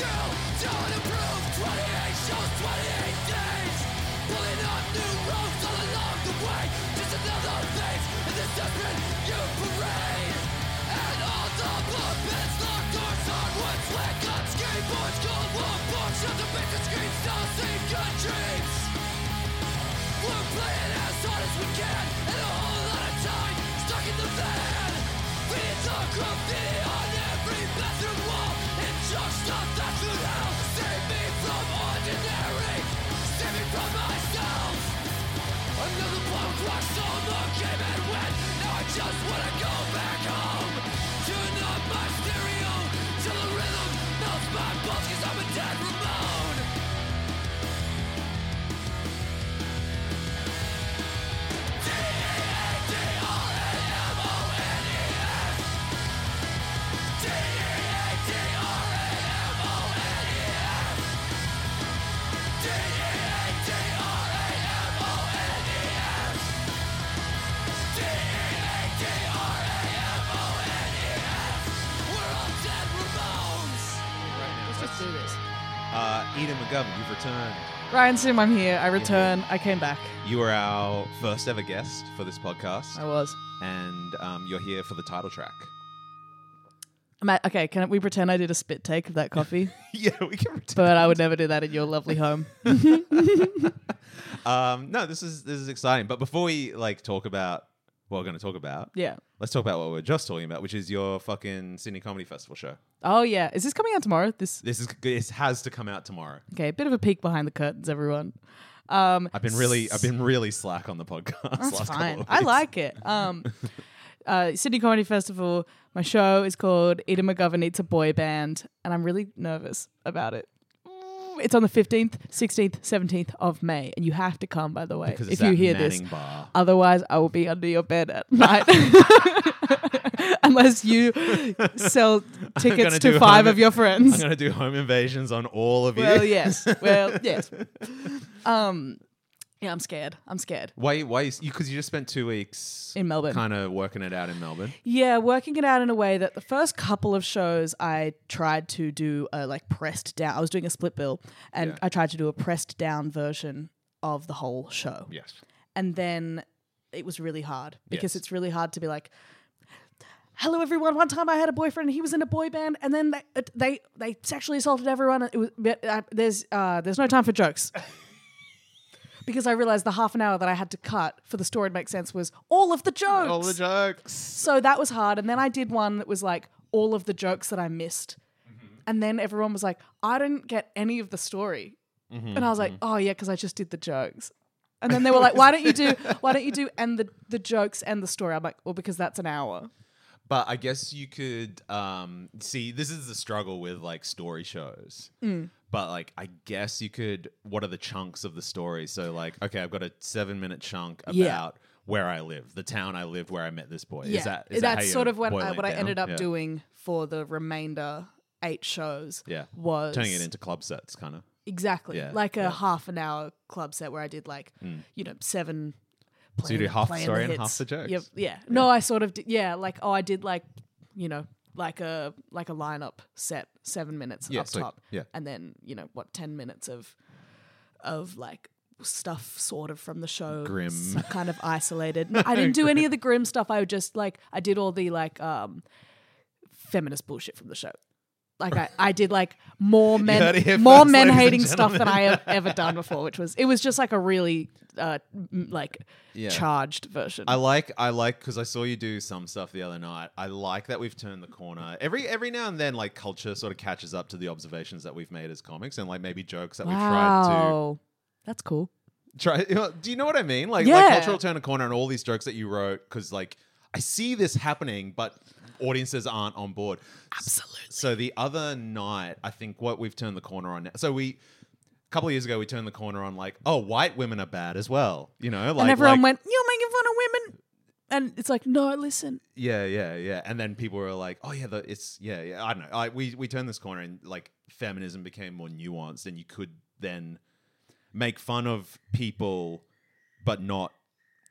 still don't improve. 28 shows, 28 days, pulling up new roads all along the way. Just another phase in this desperate youth parade. And all the puppets, locked doors, hardwood, slick on skateboards, cold war books, shelter basic screens, no secret dreams. We're playing as hard as we can, and a whole lot of time stuck in the van. Feeding the graffiti on every bathroom wall. It's just stuff that's food hell. Save me from ordinary, save me from myself. Another blow clock solo came and went. Now I just wanna go back home. Turn up my stereo till the rhythm melts my bones, 'cause I'm a dead Ramone. Let's do this. Eden McGovern, you've returned. Ryan Sim, I'm here. I returned. I came back. You were our first ever guest for this podcast, I was. and you're here for the title track. Okay, can we pretend I did a spit take of that coffee? Yeah, we can pretend. But I would never do that in your lovely home. No, this is exciting. But before we talk about what we're going to talk about, Yeah. let's talk about what we were just talking about, which is your fucking Sydney Comedy Festival show. Oh, yeah. Is this coming out tomorrow? This has to come out tomorrow. Okay, a bit of a peek behind the curtains, everyone. I've been really slack on the podcast. That's last fine. couple of I weeks. like it. Sydney Comedy Festival. My show is called Eden McGovern Needs a Boy Band, and I'm really nervous about it. It's on the 15th, 16th, 17th of May, and you have to come, by the way, Because if it's you at hear Manning this. Bar. Otherwise, I will be under your bed at night. Unless you sell tickets to 5 of your I'm friends. going to do home invasions on all of you. Well, yes. Yeah, I'm scared. Why? Because you just spent 2 weeks In Melbourne. kind of working it out in Melbourne. Yeah, working it out in a way that the first couple of shows I tried to do pressed down. I was doing a split bill, and Yeah. I tried to do a pressed down version of the whole show. Yes. And then it was really hard because Yes. it's really hard to be like, hello everyone. One time I had a boyfriend and he was in a boy band, and then they sexually assaulted everyone. And it was there's no time for jokes. Because I realized the half an hour that I had to cut for the story to make sense was all of the jokes. All the jokes. So that was hard. And then I did one that was like all of the jokes that I missed. And then everyone was like, I didn't get any of the story. And I was like, oh yeah, because I just did the jokes. And then they were like, why don't you do and the jokes and the story? I'm like, well, because that's an hour. But I guess you could see, this is the struggle with story shows. But I guess you could, what are the chunks of the story? So okay, I've got a 7-minute chunk about where I live, the town I lived where I met this boy. Yeah. Is that that's how you sort of what boil it I down? ended up Yeah. doing for the remainder 8 shows. Yeah. Was Turning it into club sets, kind of. exactly Yeah, like a yeah. half an hour club set where I did 7. So you do half the playing story and hits. half the jokes? Yep, yeah. No, I sort of did. Yeah, I did like a lineup set, 7 minutes Yeah, up sweet. top, Yeah. and then 10 minutes of stuff sort of from the show, Grim. kind of isolated. No, I didn't do any of the grim stuff. I would just I did all the feminist bullshit from the show. I did more heard it here more first, men ladies and hating stuff than gentlemen. I have ever done before, which was a really Yeah. charged version. I like because I saw you do some stuff the other night. I like that we've turned the corner. Every now and then, culture sort of catches up to the observations that we've made as comics and maybe jokes that we've tried Wow, that's cool. to try. Do you know what I mean? Yeah. Culture will turn a corner and all these jokes that you wrote because I see this happening, but audiences aren't on board. Absolutely. So the other night, I think what we've turned the corner on now. So a couple of years ago, we turned the corner on white women are bad as well. And everyone went, "You're making fun of women," and it's like, no, listen. Yeah. And then people were like, "Oh yeah, I don't know." We turned this corner and feminism became more nuanced, and you could then make fun of people, but not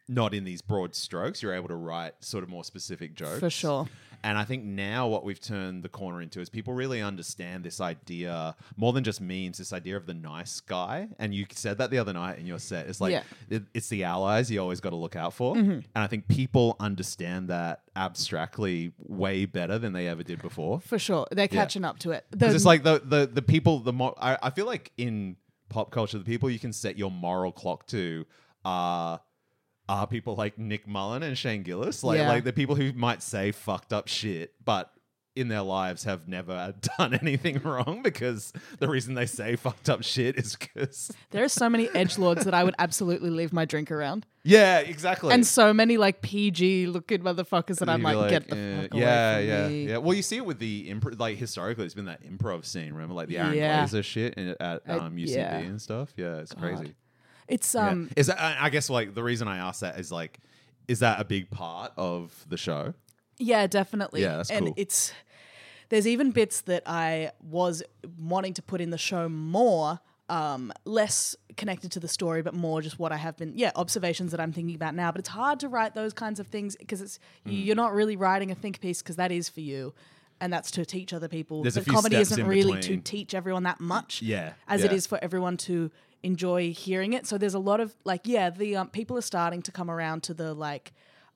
not in these broad strokes. You're able to write sort of more specific jokes. For sure. And I think now what we've turned the corner into is people really understand this idea more than just memes, this idea of the nice guy. And you said that the other night in your set. It's like, it's the allies you always got to look out for. And I think people understand that abstractly way better than they ever did before. For sure. They're catching up to it. Because it's like the people, I feel like in pop culture, the people you can set your moral clock to are people like Nick Mullen and Shane Gillis, like the people who might say fucked up shit, but in their lives have never done anything wrong, because the reason they say fucked up shit is because there are so many edgelords that I would absolutely leave my drink around. Yeah, exactly. And so many like PG looking motherfuckers that I'm like, get the fuck away from me. Yeah. Well, you see it with the like historically, it's been that improv scene. Remember, like the Aaron Glazer shit at UCB and stuff. Yeah, it's crazy. It's Is that, I guess like the reason I asked that is like, is that a big part of the show? Yeah, definitely. Yeah, that's cool. And there's even bits that I was wanting to put in the show more, less connected to the story, but more just what I have been, observations that I'm thinking about now. But it's hard to write those kinds of things because it's you're not really writing a think piece, because that is for you. And that's to teach other people. There's a few comedy steps isn't in really between. to teach everyone that much as it is for everyone to enjoy hearing it. So there's a lot of like, the people are starting to come around to the like,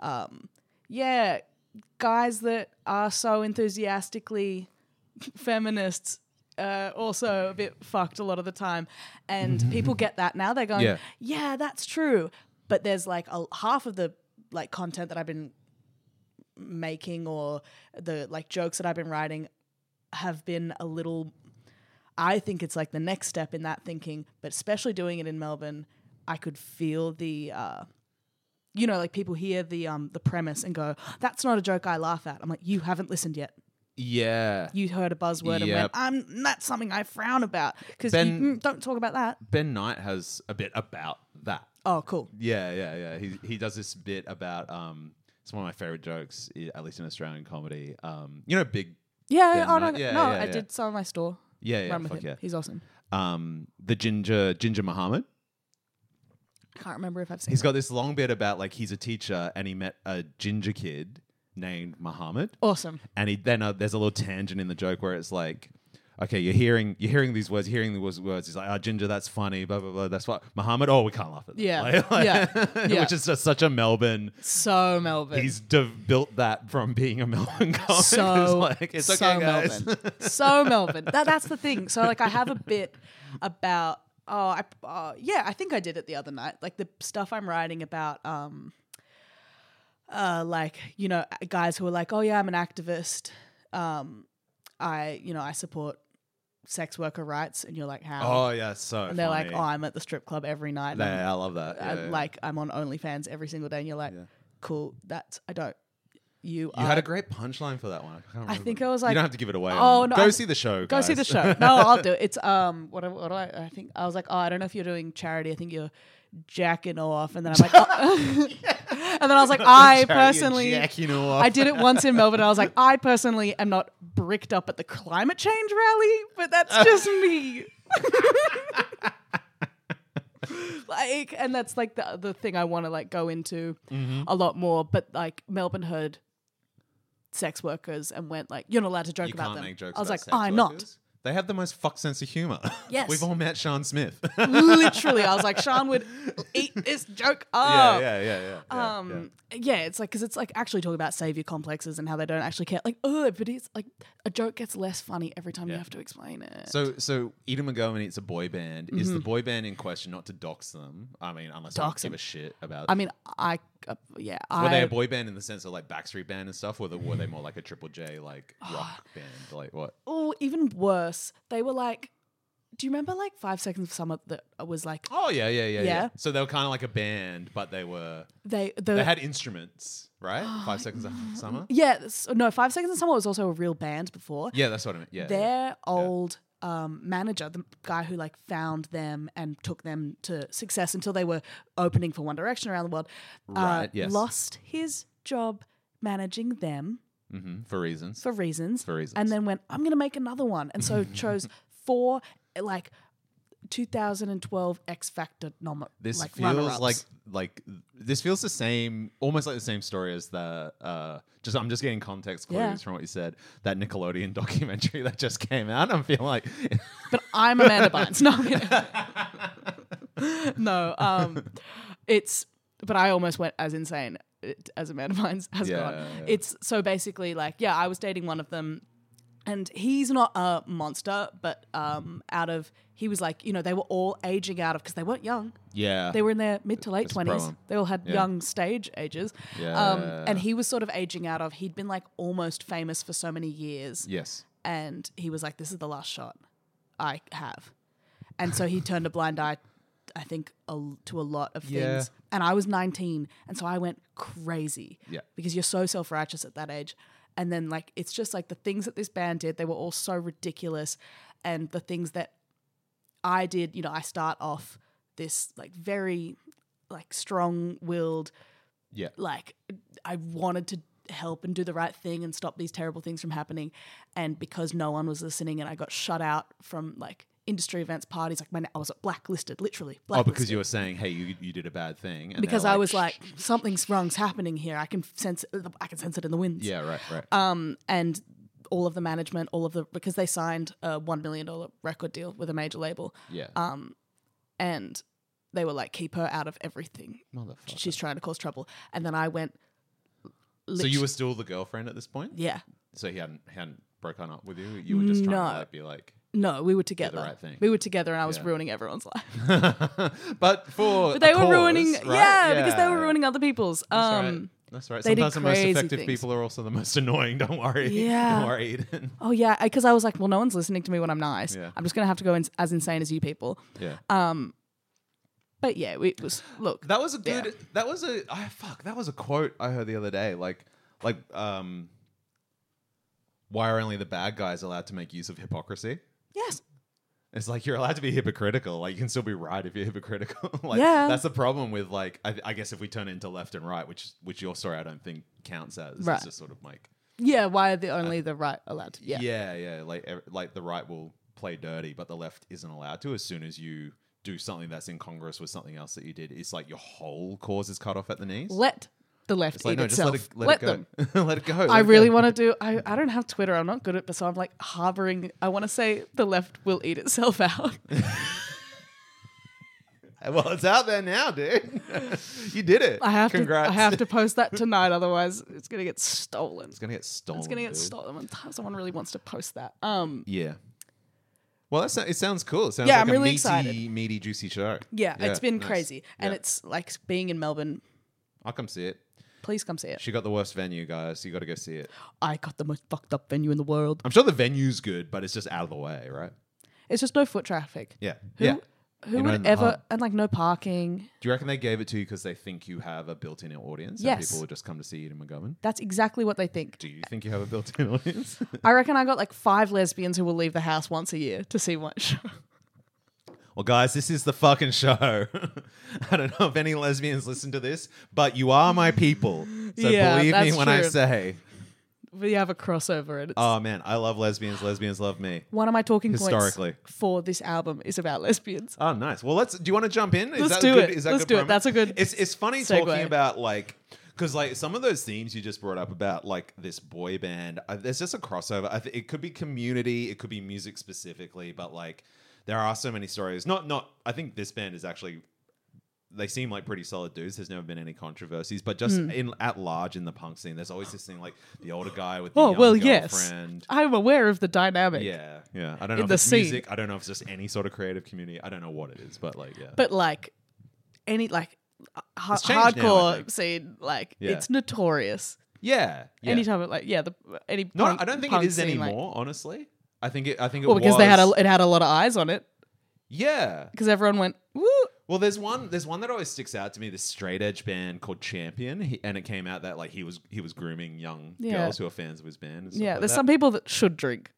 guys that are so enthusiastically feminists, also a bit fucked a lot of the time. And people get that now. They're going, yeah, that's true. But there's like half of the like content that I've been making, or the like jokes that I've been writing, have been a little, I think it's like the next step in that thinking, but especially doing it in Melbourne, I could feel the like people hear the premise and go, that's not a joke I laugh at. I'm like, you haven't listened yet. Yeah. You heard a buzzword and went, that's something I frown about, because you don't talk about that. Ben Knight has a bit about that. Oh, cool. Yeah. He does this bit about it's one of my favorite jokes, at least in Australian comedy. Big. Yeah, Ben Knight? I did some of my store. Run with him. Yeah. He's awesome. The Ginger Muhammad. I can't remember if I've seen He's got this long bit about like he's a teacher and he met a ginger kid named Muhammad. Awesome. And then there's a little tangent in the joke where it's like, okay, you're hearing these words, He's like, ginger, that's funny, blah blah blah. That's what Muhammad. Oh, we can't laugh at that. Yeah. Which is just such a Melbourne. So Melbourne. He's built that from being a Melbourne comic. So it's okay, guys. Melbourne. So Melbourne. That's the thing. So like I have a bit about. I think I did it the other night. Like the stuff I'm writing about, guys who are like, oh yeah, I'm an activist. I support sex worker rights, and you're like, how? Oh yeah, so. And they're funny. like, oh, I'm at the strip club every night. Yeah, I love that. Yeah, Like I'm on OnlyFans every single day, and you're like, cool. I don't. You had a great punchline for that one. I think I was like, you don't have to give it away. Oh no, go see the show. Go guys. see the show. No, I'll do it. It's what do I think I was like, oh, I don't know if you're doing charity. I think you're jacking off, and then I'm like, oh. And then I was like, I personally, I did it once in Melbourne. And I was like, I personally am not bricked up at the climate change rally, but that's just me. Like, and that's like the thing I want to like go into a lot more. But like Melbourne heard sex workers and went like, you're not allowed to joke about them. Make jokes I was like, about sex I'm workers. not. They have the most fucked sense of humor. Yes. We've all met Sean Smith. Literally, I was like, Sean would eat this joke up. Yeah. It's like, because it's like actually talking about savior complexes and how they don't actually care. Like, but it's like a joke gets less funny every time you have to explain it. So Eden McGowan Eats a boy band. Is the boy band in question, not to dox them? I mean, unless you give a shit about. I mean, were they a boy band in the sense of like Backstreet Band and stuff, or were they more like a Triple J like rock band? Like what? Oh, even worse. They were like, do you remember like 5 Seconds of Summer that was like? Oh yeah. So they were kind of like a band, but they had instruments, right? 5 Seconds of Summer. Yeah, no, 5 Seconds of Summer was also a real band before. Yeah, that's what I meant. Yeah, their old manager, the guy who like found them and took them to success until they were opening for One Direction around the world, lost his job managing them. For reasons. And then went, I'm going to make another one. And so chose 4 like 2012 X Factor This like feels runner-ups. like this feels the same, almost like the same story as the I'm just getting context clues Yeah. from what you said. That Nickelodeon documentary that just came out. I'm feeling like But I'm Amanda Bynes. No, I'm kidding. No, it's. But I almost went as insane as Amanda Bynes has gone. Yeah. It's so basically like, yeah, I was dating one of them, and he's not a monster, but he was like, they were all aging out of, because they weren't young. yeah. They were in their mid to late That's 20s. problem. They all had Yeah. young stage ages. Yeah. And he was sort of aging out of, he'd been like almost famous for so many years. Yes. And he was like, this is the last shot I have. And so he turned a blind eye, I think, to a lot of Yeah. things. And I was 19. And so I went crazy. Yeah. Because you're so self-righteous at that age. And then like, it's just like the things that this band did, they were all so ridiculous. And the things that I did, I start off this like very like strong-willed, Yeah. like I wanted to help and do the right thing and stop these terrible things from happening. And because no one was listening and I got shut out from like industry events, parties, like I was blacklisted, literally. Oh, because you were saying, hey, you did a bad thing. And because they're I was "Shh, like, shh, shh." something's wrong's happening here. I can sense it in the winds. Yeah, right. And all of the management, because they signed a $1 million record deal with a major label. Yeah. And they were like, keep her out of everything. Motherfucker. She's trying to cause trouble. And then I went. So you were still the girlfriend at this point? Yeah. So he hadn't broken up with you? You were just trying to No. like, be like... No, we were together. right thing. We were together, and I was Yeah. ruining everyone's life. But But they a were cause, ruining, right? yeah, because they were ruining other people's. That's right. they did Sometimes the most crazy effective things. people are also the most annoying. Don't worry. Yeah. Don't worry, Eden. Oh yeah, because I was like, well, no one's listening to me when I'm nice. Yeah. I'm just gonna have to go as insane as you people. Yeah. But yeah, it was. Look, That was a yeah. good. That was a quote I heard the other day. Like, why are only the bad guys allowed to make use of hypocrisy? yes, It's like you're allowed to be hypocritical. Like you can still be right if you're hypocritical. Like Yeah. that's the problem with like I guess if we turn it into left and right, which your story I don't think counts as. Right. It's just sort of like yeah. Why are only the right allowed to? Yeah, yeah. Like the right will play dirty, but the left isn't allowed to. As soon as you do something that's incongruous with something else that you did, it's like your whole cause is cut off at the knees. Let the left It's like, eat no, just itself. let it them. go. Let it go. I really want to do. I don't have Twitter. I'm not good at it, so I'm like harboring. I want to say the left will eat itself out. Well, it's out there now, dude. You did it. I have Congrats. to. I have to post that tonight, otherwise it's gonna get stolen. It's gonna get stolen. It's gonna get dude. stolen. Someone really wants to post that. Yeah. Well, it sounds cool. It sounds Yeah, like I'm a really meaty, excited. meaty, juicy show. Yeah, it's been nice. crazy, and Yeah. it's like being in Melbourne. I'll come see it. Please come see it. She got the worst venue, guys. You got to go see it. I got the most fucked up venue in the world. I'm sure the venue's good, but it's just out of the way, right? It's just no foot traffic. Yeah. Who, Yeah. Who You know, would in the ever hub. and like no parking? Do you reckon they gave it to you because they think you have a built-in audience? Yes. And people will just come to see you in McGovern? That's exactly what they think. Do you think you have a built-in audience? I reckon I got like 5 lesbians who will leave the house once a year to see my show. Well, guys, this is the fucking show. I don't know if any lesbians listen to this, but you are my people. So Yeah, believe me that's when I true. say, We have a crossover, and it's oh man, I love lesbians. Lesbians love me. one of my talking Historically. points for this album is about lesbians. Oh, nice. Well, do you want to jump in? Let's do it. Let's do it. promo? That's a good It's funny segue. talking about like, because like some of those themes you just brought up about like this boy band, there's just a crossover. It could be community, it could be music specifically, but like there are so many stories. Not. I think this band is actually. They seem like pretty solid dudes. There's never been any controversies, but just at large in the punk scene, there's always this thing like the older guy with the Oh young well, yes. girlfriend. I'm aware of the dynamic. Yeah. I don't know In if the it's scene. music. I don't know if it's just any sort of creative community. I don't know what it is, but like, yeah. But like any like It's changed now, I hardcore think. scene, like Yeah. it's notorious. yeah. Anytime it like any No, punk- I don't think punk it is scene, like- anymore. Honestly, I think it. well, because was. it had a lot of eyes on it. Yeah. Because everyone went woo. Well, there's one that always sticks out to me. This straight edge band called Champion, and it came out that like he was grooming young Yeah. girls who are fans of his band. And stuff Yeah, like there's that. some people that should drink.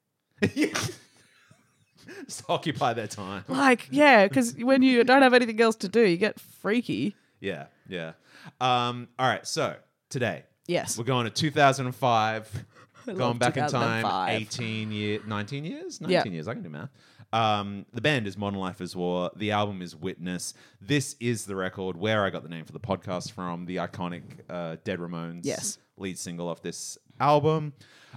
Just occupy their time. Like, yeah, because when you don't have anything else to do, you get freaky. Yeah. All right. So today Yes. we're going to 2005. I Going love back in time, 2005. 19 years, 19 Yeah. years. I can do math. The band is Modern Life is War. The album is Witness. This is the record where I got the name for the podcast from, the iconic Dead Ramones Yes. lead single off this album.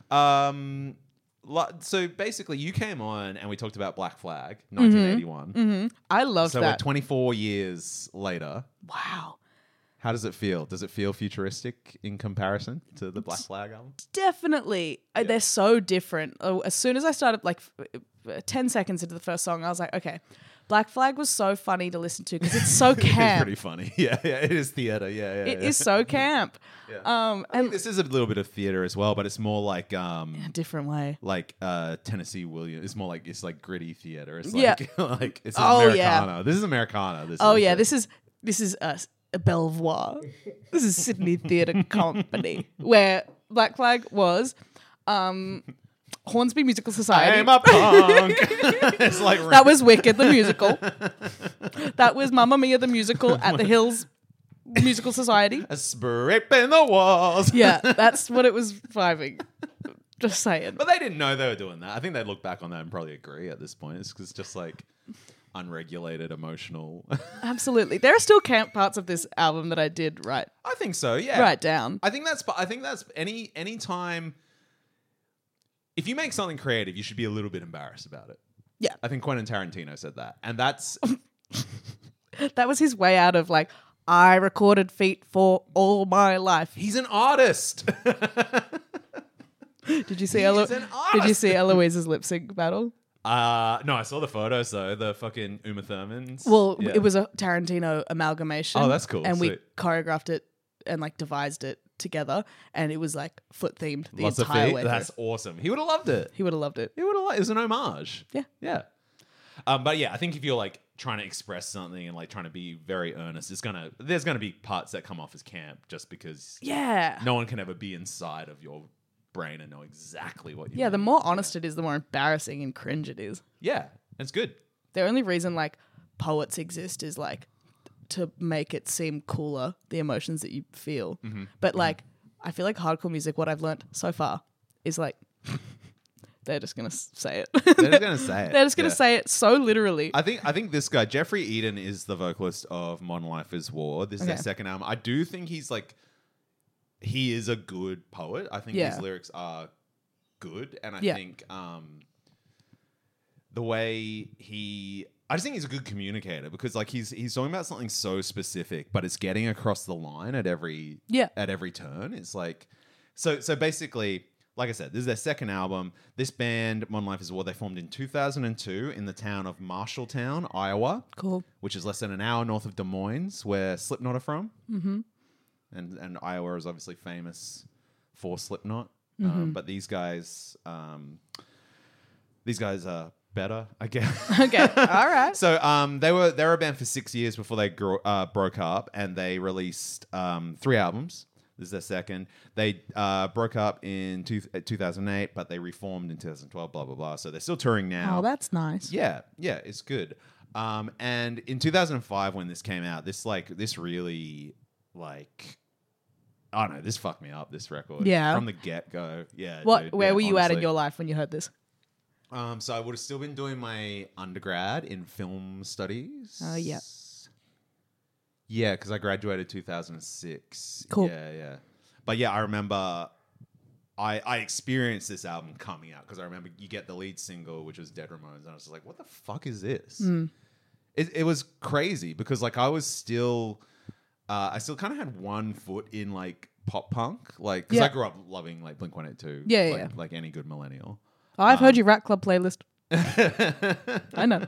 So basically, you came on and we talked about Black Flag, 1981. I love So that. we're 24 years later. Wow. How does it feel? Does it feel futuristic in comparison to the Black Flag album? Definitely. They're so different. As soon as I started, 10 seconds into the first song, I was like, okay, Black Flag was so funny to listen to because it's so It's camp. pretty funny. Yeah, it is theater. Yeah. It is so camp. And this is a little bit of theater as well, but it's more like A different way. Tennessee Williams. It's more like gritty theater. It's Yeah. like it's Oh, yeah. Americana. This is Americana. This is a Belvoir. This is Sydney Theatre Company, where Black Flag was Hornsby Musical Society. I'm a punk. It's like That was Wicked the musical. That was Mamma Mia the musical at the Hills Musical Society. scraping the walls. Yeah, that's what it was vibing. Just saying. But they didn't know they were doing that. I think they'd look back on that and probably agree at this point. It's just like unregulated, emotional. Absolutely. There are still camp parts of this album that I did write I think so. Yeah. write down. I think that's any time. If you make something creative, you should be a little bit embarrassed about it. Yeah. I think Quentin Tarantino said that, and that's That was his way out of I recorded feet for all my life. he's an artist. Did you see He's an Did you see Eloise's lip sync battle? No, I saw the photos though. The fucking Uma Thurmans. Well, Yeah. it was a Tarantino amalgamation. Oh, that's cool. And we Sweet. choreographed it and devised it together, and it was foot themed the Lots of entire feet. way. That's through. awesome. He would have loved it. He would have loved it. He would have. It was an homage. Yeah. Yeah. But yeah, I think if you're trying to express something and trying to be very earnest, there's gonna be parts that come off as camp just because Yeah. no one can ever be inside of your brain and know exactly what you Yeah, the mean. more honest it is, the more embarrassing and cringe it is. Yeah, it's good. The only reason poets exist is to make it seem cooler, the emotions that you feel. But I feel hardcore music, what I've learned so far is they're just gonna say it. They're just gonna say it. They're just gonna Yeah. say it so literally. I think this guy, Jeffrey Eden, is the vocalist of Modern Life is War. This is their Okay. second album. I do think he is a good poet. I think Yeah. his lyrics are good. And I Yeah. think the way I just think he's a good communicator because he's talking about something so specific, but it's getting across the line at every turn. It's so basically, like I said, this is their second album. This band, Modern Life is War, they formed in 2002 in the town of Marshalltown, Iowa. Cool. Which is less than an hour north of Des Moines, where Slipknot are from. Mm-hmm. And Iowa is obviously famous for Slipknot. But these guys are better, I guess. Okay. All right. So they were a band for 6 years before they broke up, and they released 3 albums. This is their second. They broke up in 2008, but they reformed in 2012. Blah blah blah. So they're still touring now. Oh, that's nice. Yeah, it's good. And in 2005, when this came out, this really I don't know, this fucked me up. This record, Yeah. from the get go. Yeah. What? Dude, Where yeah, were you at in honestly. your life when you heard this? So I would have still been doing my undergrad in film studies. Oh, yeah. Yeah, because I graduated 2006. Cool. Yeah. But yeah, I remember I experienced this album coming out because I remember you get the lead single, which was Dead Ramones, and I was just like, what the fuck is this? It was crazy because I was still... I still kind of had one foot in pop punk, because Yeah. I grew up loving Blink-182, Yeah. like any good millennial. Oh, I've heard your Rat Club playlist. I know.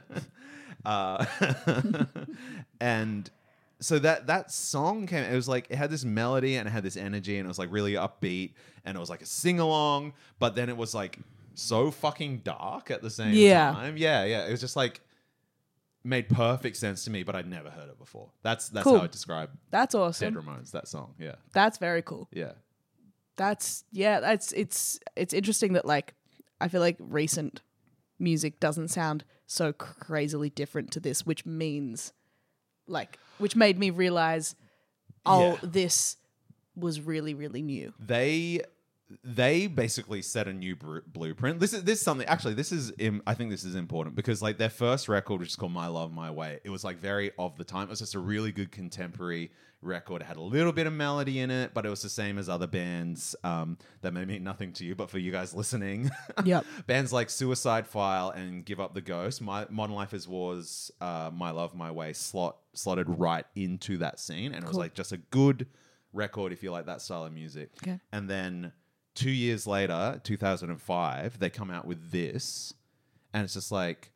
And so that song came. It was it had this melody and it had this energy and it was really upbeat and it was a sing along, but then it was so fucking dark at the same time. Yeah. It was just made perfect sense to me, but I'd never heard it before. That's Cool. how I describe That's Dead awesome. Ramones. That song. Yeah. That's very cool. Yeah. It's interesting that I feel recent music doesn't sound so crazily different to this, which means which made me realize, Yeah. this was really, really new. They they basically set a new blueprint. This is something. Actually, I think this is important because like their first record, which is called My Love My Way, it was like very of the time. It was just a really good contemporary record. It had a little bit of melody in it, but it was the same as other bands that may mean nothing to you, but for you guys listening, Yep. bands like Suicide File and Give Up the Ghost, Modern Life is War's My Love My Way slotted right into that scene, and it was like just a good record if you like that style of music. Okay. And then 2 years later, 2005, they come out with this, and it's just like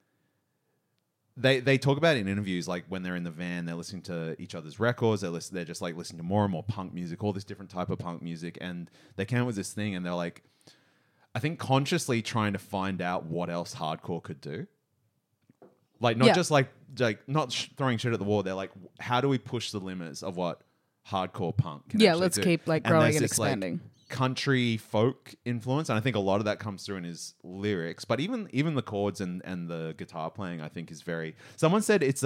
they talk about it in interviews, like when they're in the van, they're listening to each other's records, they're just like listening to more and more punk music, all this different type of punk music, and they came up with this thing, and they're like, I think consciously trying to find out what else hardcore could do. Like not just like not throwing shit at the wall. They're like, how do we push the limits of what hardcore punk can actually let's do? keep like And growing there's and this, like, expanding. country folk influence, and I think a lot of that comes through in his lyrics, but even the chords and the guitar playing, I think, is very. Someone said it's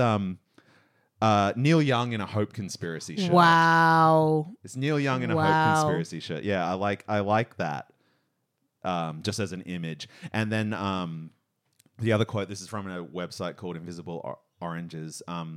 Neil Young in a Hope Conspiracy shirt. Wow. It's Neil Young in a Hope Conspiracy shirt. Yeah, I like that. Just as an image, and then the other quote. This is from a website called Invisible Oranges.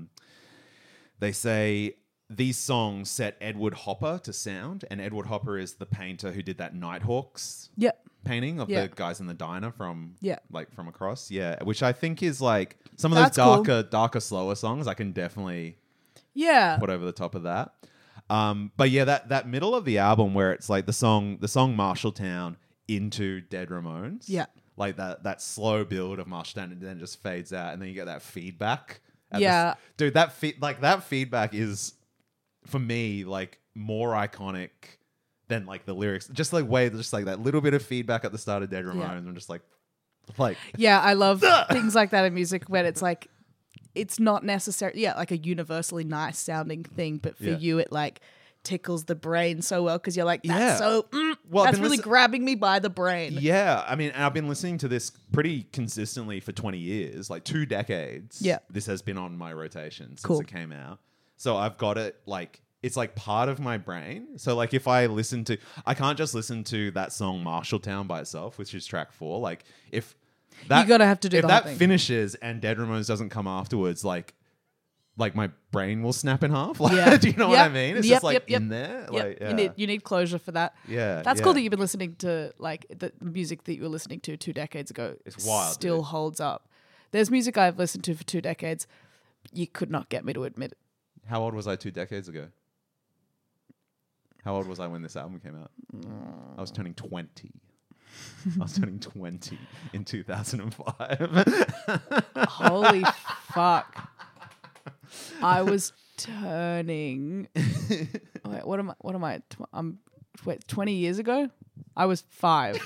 They say, these songs set Edward Hopper to sound, and Edward Hopper is the painter who did that Nighthawks Yep. painting of Yeah. the guys in the diner from Yeah. like from across. Yeah, which I think is like some of That's those cool. darker, slower songs I can definitely Yeah. put over the top of that. But yeah, that middle of the album where it's like the song Marshalltown into Dead Ramones. Yeah. Like that slow build of Marshalltown, and then just fades out, and then you get that feedback. Yeah. Dude, that feedback is, for me, like more iconic than like the lyrics. Just like that little bit of feedback at the start of Dead Ramones. Yeah. I'm just like Yeah, I love things like that in music when it's like, it's not necessarily, like a universally nice sounding thing, but for Yeah. you, it like tickles the brain so well because you're like, that's Yeah. so, Well, I've that's been really listen- grabbing me by the brain. Yeah, I mean, and I've been listening to this pretty consistently for 20 years, like 2 decades. Yeah. This has been on my rotation since Cool. it came out. So I've got it like, it's like part of my brain. So like if I can't just listen to that song Marshalltown by itself, which is track 4. Like if that, You gotta have to do if the that whole thing. finishes and Dead Ramones doesn't come afterwards, like my brain will snap in half. Like, Yeah. do you know what I mean? It's Yep, just like yep. in there. Yep. Like, yeah. You need closure for that. Yeah, That's yeah. cool that you've been listening to like the music that you were listening to 2 decades ago. It's wild, Still dude. holds up. There's music I've listened to for 2 decades. You could not get me to admit it. How old was I 2 decades ago? How old was I when this album came out? I was turning 20. I was turning 20 in 2005. Holy fuck. I was turning. Wait, what am I? Wait, 20 years ago? I was 5.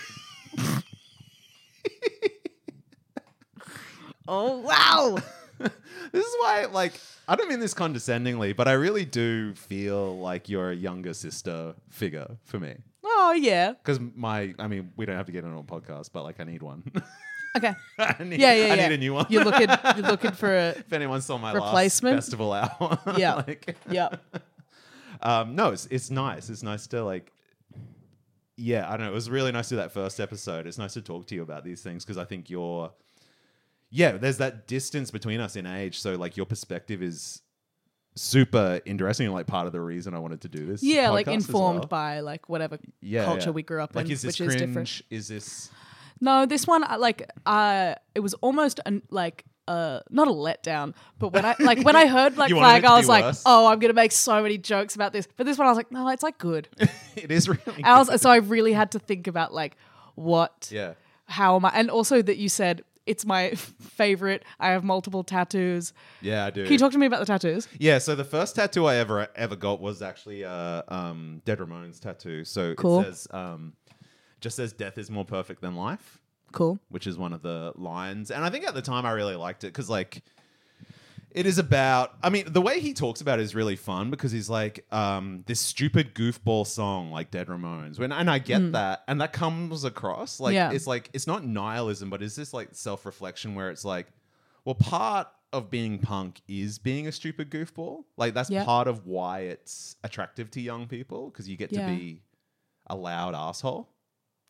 Oh, wow. This is why, like, I don't mean this condescendingly, but I really do feel like you're a younger sister figure for me. Oh, yeah. Because I mean, we don't have to get on a podcast, but like, I need one. Okay. I need a new one. You're looking for a. If anyone saw my Replacement? last festival album. Yeah. like, Yeah. no, it's nice. It's nice to like, yeah, I don't know. It was really nice to do that first episode. It's nice to talk to you about these things because I think there's that distance between us in age. So like your perspective is super interesting and like part of the reason I wanted to do this. Yeah, like podcast as informed well. by like whatever Yeah, culture yeah. we grew up Like, in, is this which cringe? is different. Is this? No, this one it was almost not a letdown, but when I heard Black You wanted Flag, it to I be was like, worse? oh, I'm gonna make so many jokes about this. But this one, I was like, no, it's like good. It is really. So I really had to think about like what, Yeah. how am I, and also that you said it's my favorite. I have multiple tattoos. Yeah, I do. Can you talk to me about the tattoos? Yeah, so the first tattoo I ever got was actually Dead Ramones tattoo. So Cool. it says just says death is more perfect than life, Cool. which is one of the lines. And I think at the time I really liked it because like it is about, I mean, the way he talks about it is really fun because he's like this stupid goofball song like Dead Ramones. And I get that, and that comes across like Yeah. it's not nihilism, but it's this like self-reflection where it's like, well, part of being punk is being a stupid goofball. Like that's Yeah. part of why it's attractive to young people because you get Yeah. to be a loud asshole.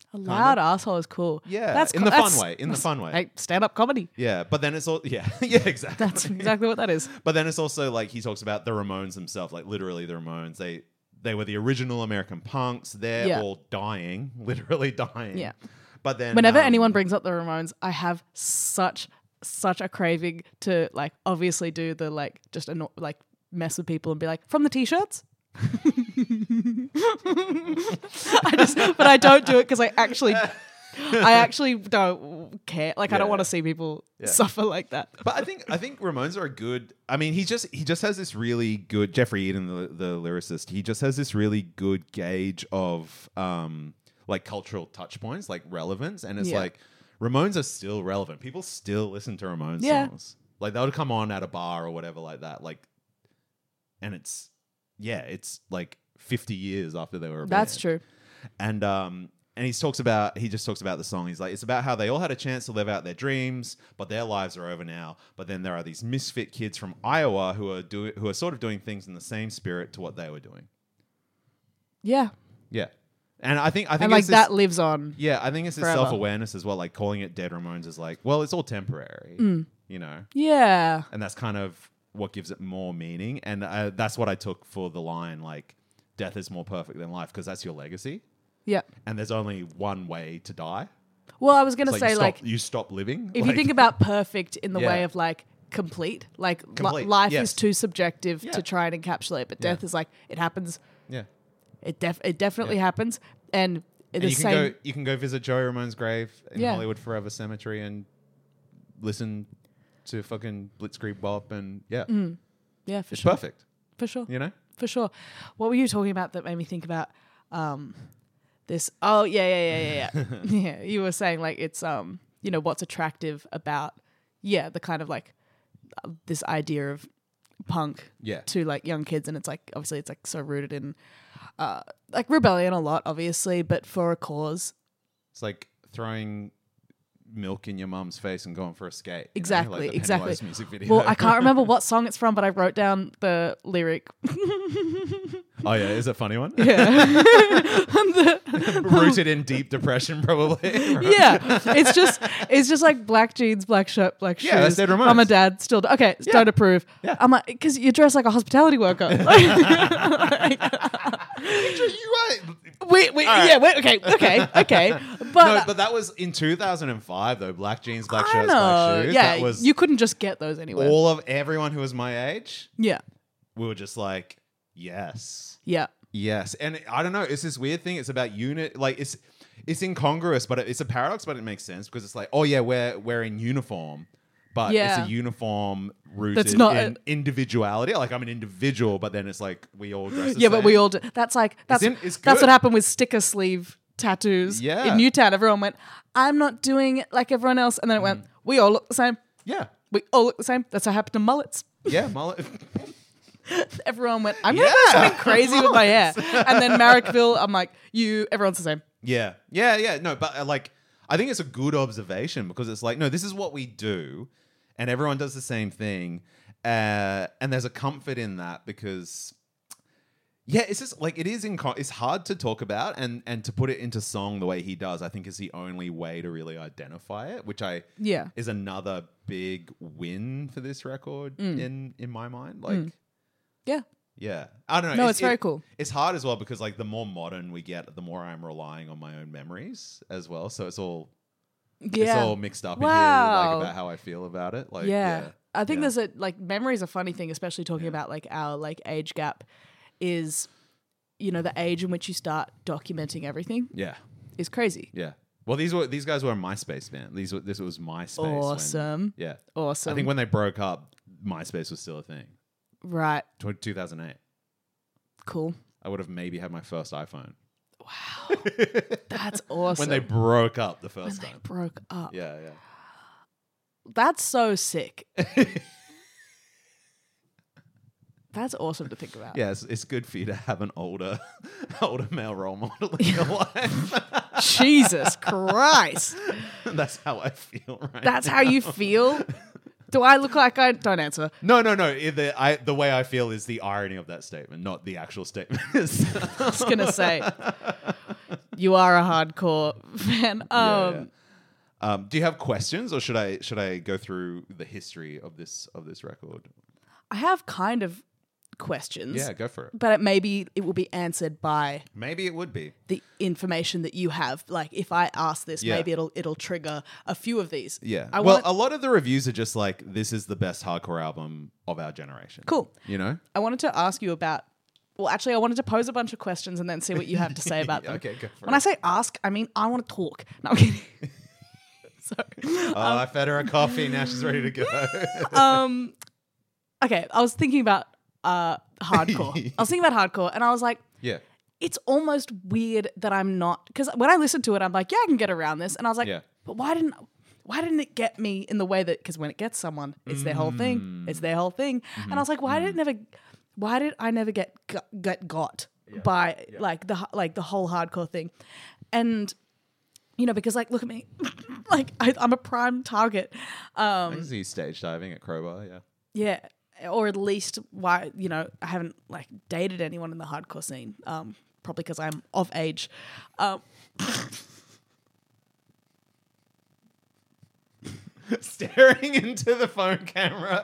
A loud asshole is cool. Yeah, that's in the fun way. In the fun way. Like stand-up comedy. Yeah, but then it's all yeah, exactly. That's exactly what that is. But then it's also like he talks about the Ramones themselves, like literally the Ramones. They were the original American punks. They're all dying, literally dying. Yeah. But then Whenever anyone brings up the Ramones, I have such a craving to like obviously do the like just like mess with people and be like, from the t-shirts. But I don't do it because I actually don't care. Like I don't want to see people suffer like that. But I think Ramones are a good. I mean, he just has this really good. Jeffrey Eden, the lyricist, he just has this really good gauge of like cultural touch points, like relevance, and it's like Ramones are still relevant. People still listen to Ramones songs. Like they would come on at a bar or whatever like that. Like, and it's like 50 years after they were a That's band. true. And he just talks about the song. He's like, it's about how they all had a chance to live out their dreams, but their lives are over now. But then there are these misfit kids from Iowa who are sort of doing things in the same spirit to what they were doing. Yeah. Yeah. And I think And like that lives on. Yeah, I think it's this forever. self-awareness as well. Like calling it Dead Ramones is like, well, it's all temporary, you know? Yeah. And that's kind of what gives it more meaning. And that's what I took for the line, like, death is more perfect than life, because that's your legacy. Yeah. And there's only one way to die. Well, I was going to It's say like you stop living. if like, you think about perfect in the Yeah. way of like complete, like Complete, life yes. is too subjective Yeah. to try and encapsulate, but death is like it happens. yeah. It definitely happens, and And the same. you can go visit Joey Ramone's grave in Yeah. Hollywood Forever Cemetery and listen to fucking Blitzkrieg Bop, and yeah, Yeah, for it's sure. perfect. For sure. You know. For sure. What were you talking about that made me think about this? Oh, yeah. Yeah, you were saying like it's you know, what's attractive about the kind of like this idea of punk Yeah. to like young kids, and it's like obviously it's like so rooted in like rebellion a lot, obviously, but for a cause. It's like throwing milk in your mum's face and going for a skate. You know? Exactly, Like the exactly. Pennywise music video. Well, I can't remember what song it's from, but I wrote down the lyric. Oh yeah, is it a funny one? Yeah. Rooted in deep depression, probably. Yeah, it's just like black jeans, black shirt, black shoes. Yeah, that's Dead Ramones. I'm a dad. Still, okay, don't approve. Yeah. I'm like, because you dress like a hospitality worker. You're right. Okay. No, But but that was in 2005 though. Black jeans, black I shirts, know. black shoes. Yeah, that was you couldn't just get those anywhere. all of everyone who was my age. Yeah, We were just like, yes. yeah, Yes, and I don't know. It's this weird thing. It's about unit. Like it's incongruous, but it's a paradox. But it makes sense because it's like, oh yeah, we're in uniform, but Yeah. it's a uniform rooted That's not in individuality. Like I'm an individual, but then it's like we all dress. The yeah. same. But we all do. That's like that's it's that's good. what happened with sticker sleeve tattoos. Yeah. In Newtown, everyone went, "I'm not doing it like everyone else," and then it went, "We all look the same. Yeah, We all look the same." That's what happened to mullets. yeah. Mullet. Everyone went, I'm going to do something crazy with my hair. And then Marrickville, I'm like, everyone's the same. Yeah. No, but like, I think it's a good observation because it's like, no, this is what we do, and everyone does the same thing, and there's a comfort in that because, yeah, it's just like it's hard to talk about and to put it into song the way he does. I think is the only way to really identify it, which is another big win for this record in my mind. Like. Yeah. Yeah. I don't know. No, it's very cool. It's hard as well because like the more modern we get, the more I'm relying on my own memories as well. So it's all mixed up in here like about how I feel about it. Like I think there's memory is a funny thing, especially talking about like our like age gap is, you know, the age in which you start documenting everything Yeah. is crazy. Yeah. Well, these guys were a MySpace band. This was MySpace. Awesome. Yeah. Awesome. I think when they broke up, MySpace was still a thing. Right. 2008. Cool. I would have maybe had my first iPhone. Wow. That's awesome. When they broke up the first When they time. broke up. Yeah. That's so sick. That's awesome to think about. Yeah, it's good for you to have an older male role model in your life. Jesus Christ. That's how I feel, right? That's how you feel? Do I look like I don't answer? No. The way I feel is the irony of that statement, not the actual statement. I was gonna say. You are a hardcore fan. Do you have questions, or should I go through the history of this record? I have kind of questions. Yeah, go for it. But maybe it will be answered by Maybe it would be. the information that you have. Like if I ask this, Yeah. maybe it'll trigger a few of these. Yeah. I well, want- a lot of the reviews are just like, this is the best hardcore album of our generation. Cool. You know? I wanted to ask you about. Well, actually, I wanted to pose a bunch of questions and then see what you have to say about them. Okay, go for When it. I say ask, I mean I want to talk. No, I'm kidding. Sorry. I fed her a coffee. Now she's ready to go. Okay, I was thinking about hardcore. I was thinking about hardcore, and I was like, yeah. it's almost weird that I'm not, because when I listened to it, I'm like, yeah, I can get around this, and I was like, Yeah. but why didn't it get me in the way that? Because when it gets someone, it's their whole thing. It's their whole thing, and I was like, why did I never get got by like the whole hardcore thing, and. You know, because like, look at me, like I'm a prime target. I can see you stage diving at Crowbar, yeah. Yeah, or at least why I haven't like dated anyone in the hardcore scene. Probably because I'm of age. Staring into the phone camera.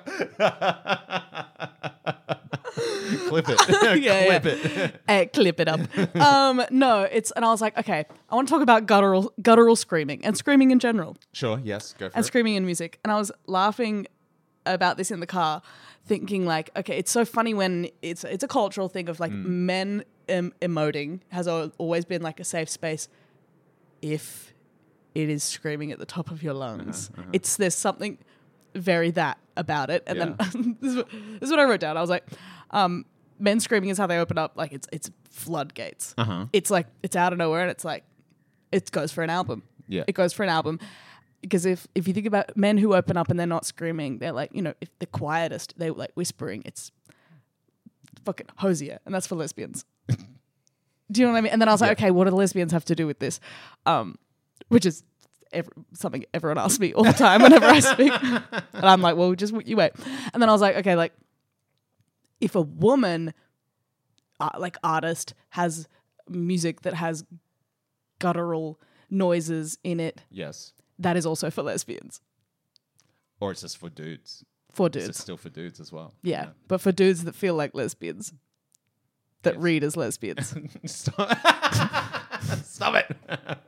Clip it. Yeah, Clip it. Clip it up. No, and I was like, okay, I want to talk about guttural screaming and screaming in general Sure, yes, go for and it. screaming in music. And I was laughing about this in the car, thinking like, okay, it's so funny when it's a cultural thing of like men emoting has always been like a safe space if it is screaming at the top of your lungs. There's something very that about it. And then this is what I wrote down. I was like, men screaming is how they open up. Like it's floodgates. It's like it's out of nowhere, and it's like it goes for an album. Yeah. It goes for an album. Because if you think about men who open up and they're not screaming, they're like, if the quietest, they're like whispering, it's fucking Hosier, and that's for lesbians. Do you know what I mean? And then I was like, okay, what do the lesbians have to do with this? Which is something everyone asks me all the time whenever I speak. And I'm like, well, just you wait. And then I was like, okay, like if a woman, like artist, has music that has guttural noises in it, Yes. that is also for lesbians. Or it's just for dudes. For It's dudes. still for dudes as well. Yeah. But for dudes that feel like lesbians, that read as lesbians. Stop. Stop it.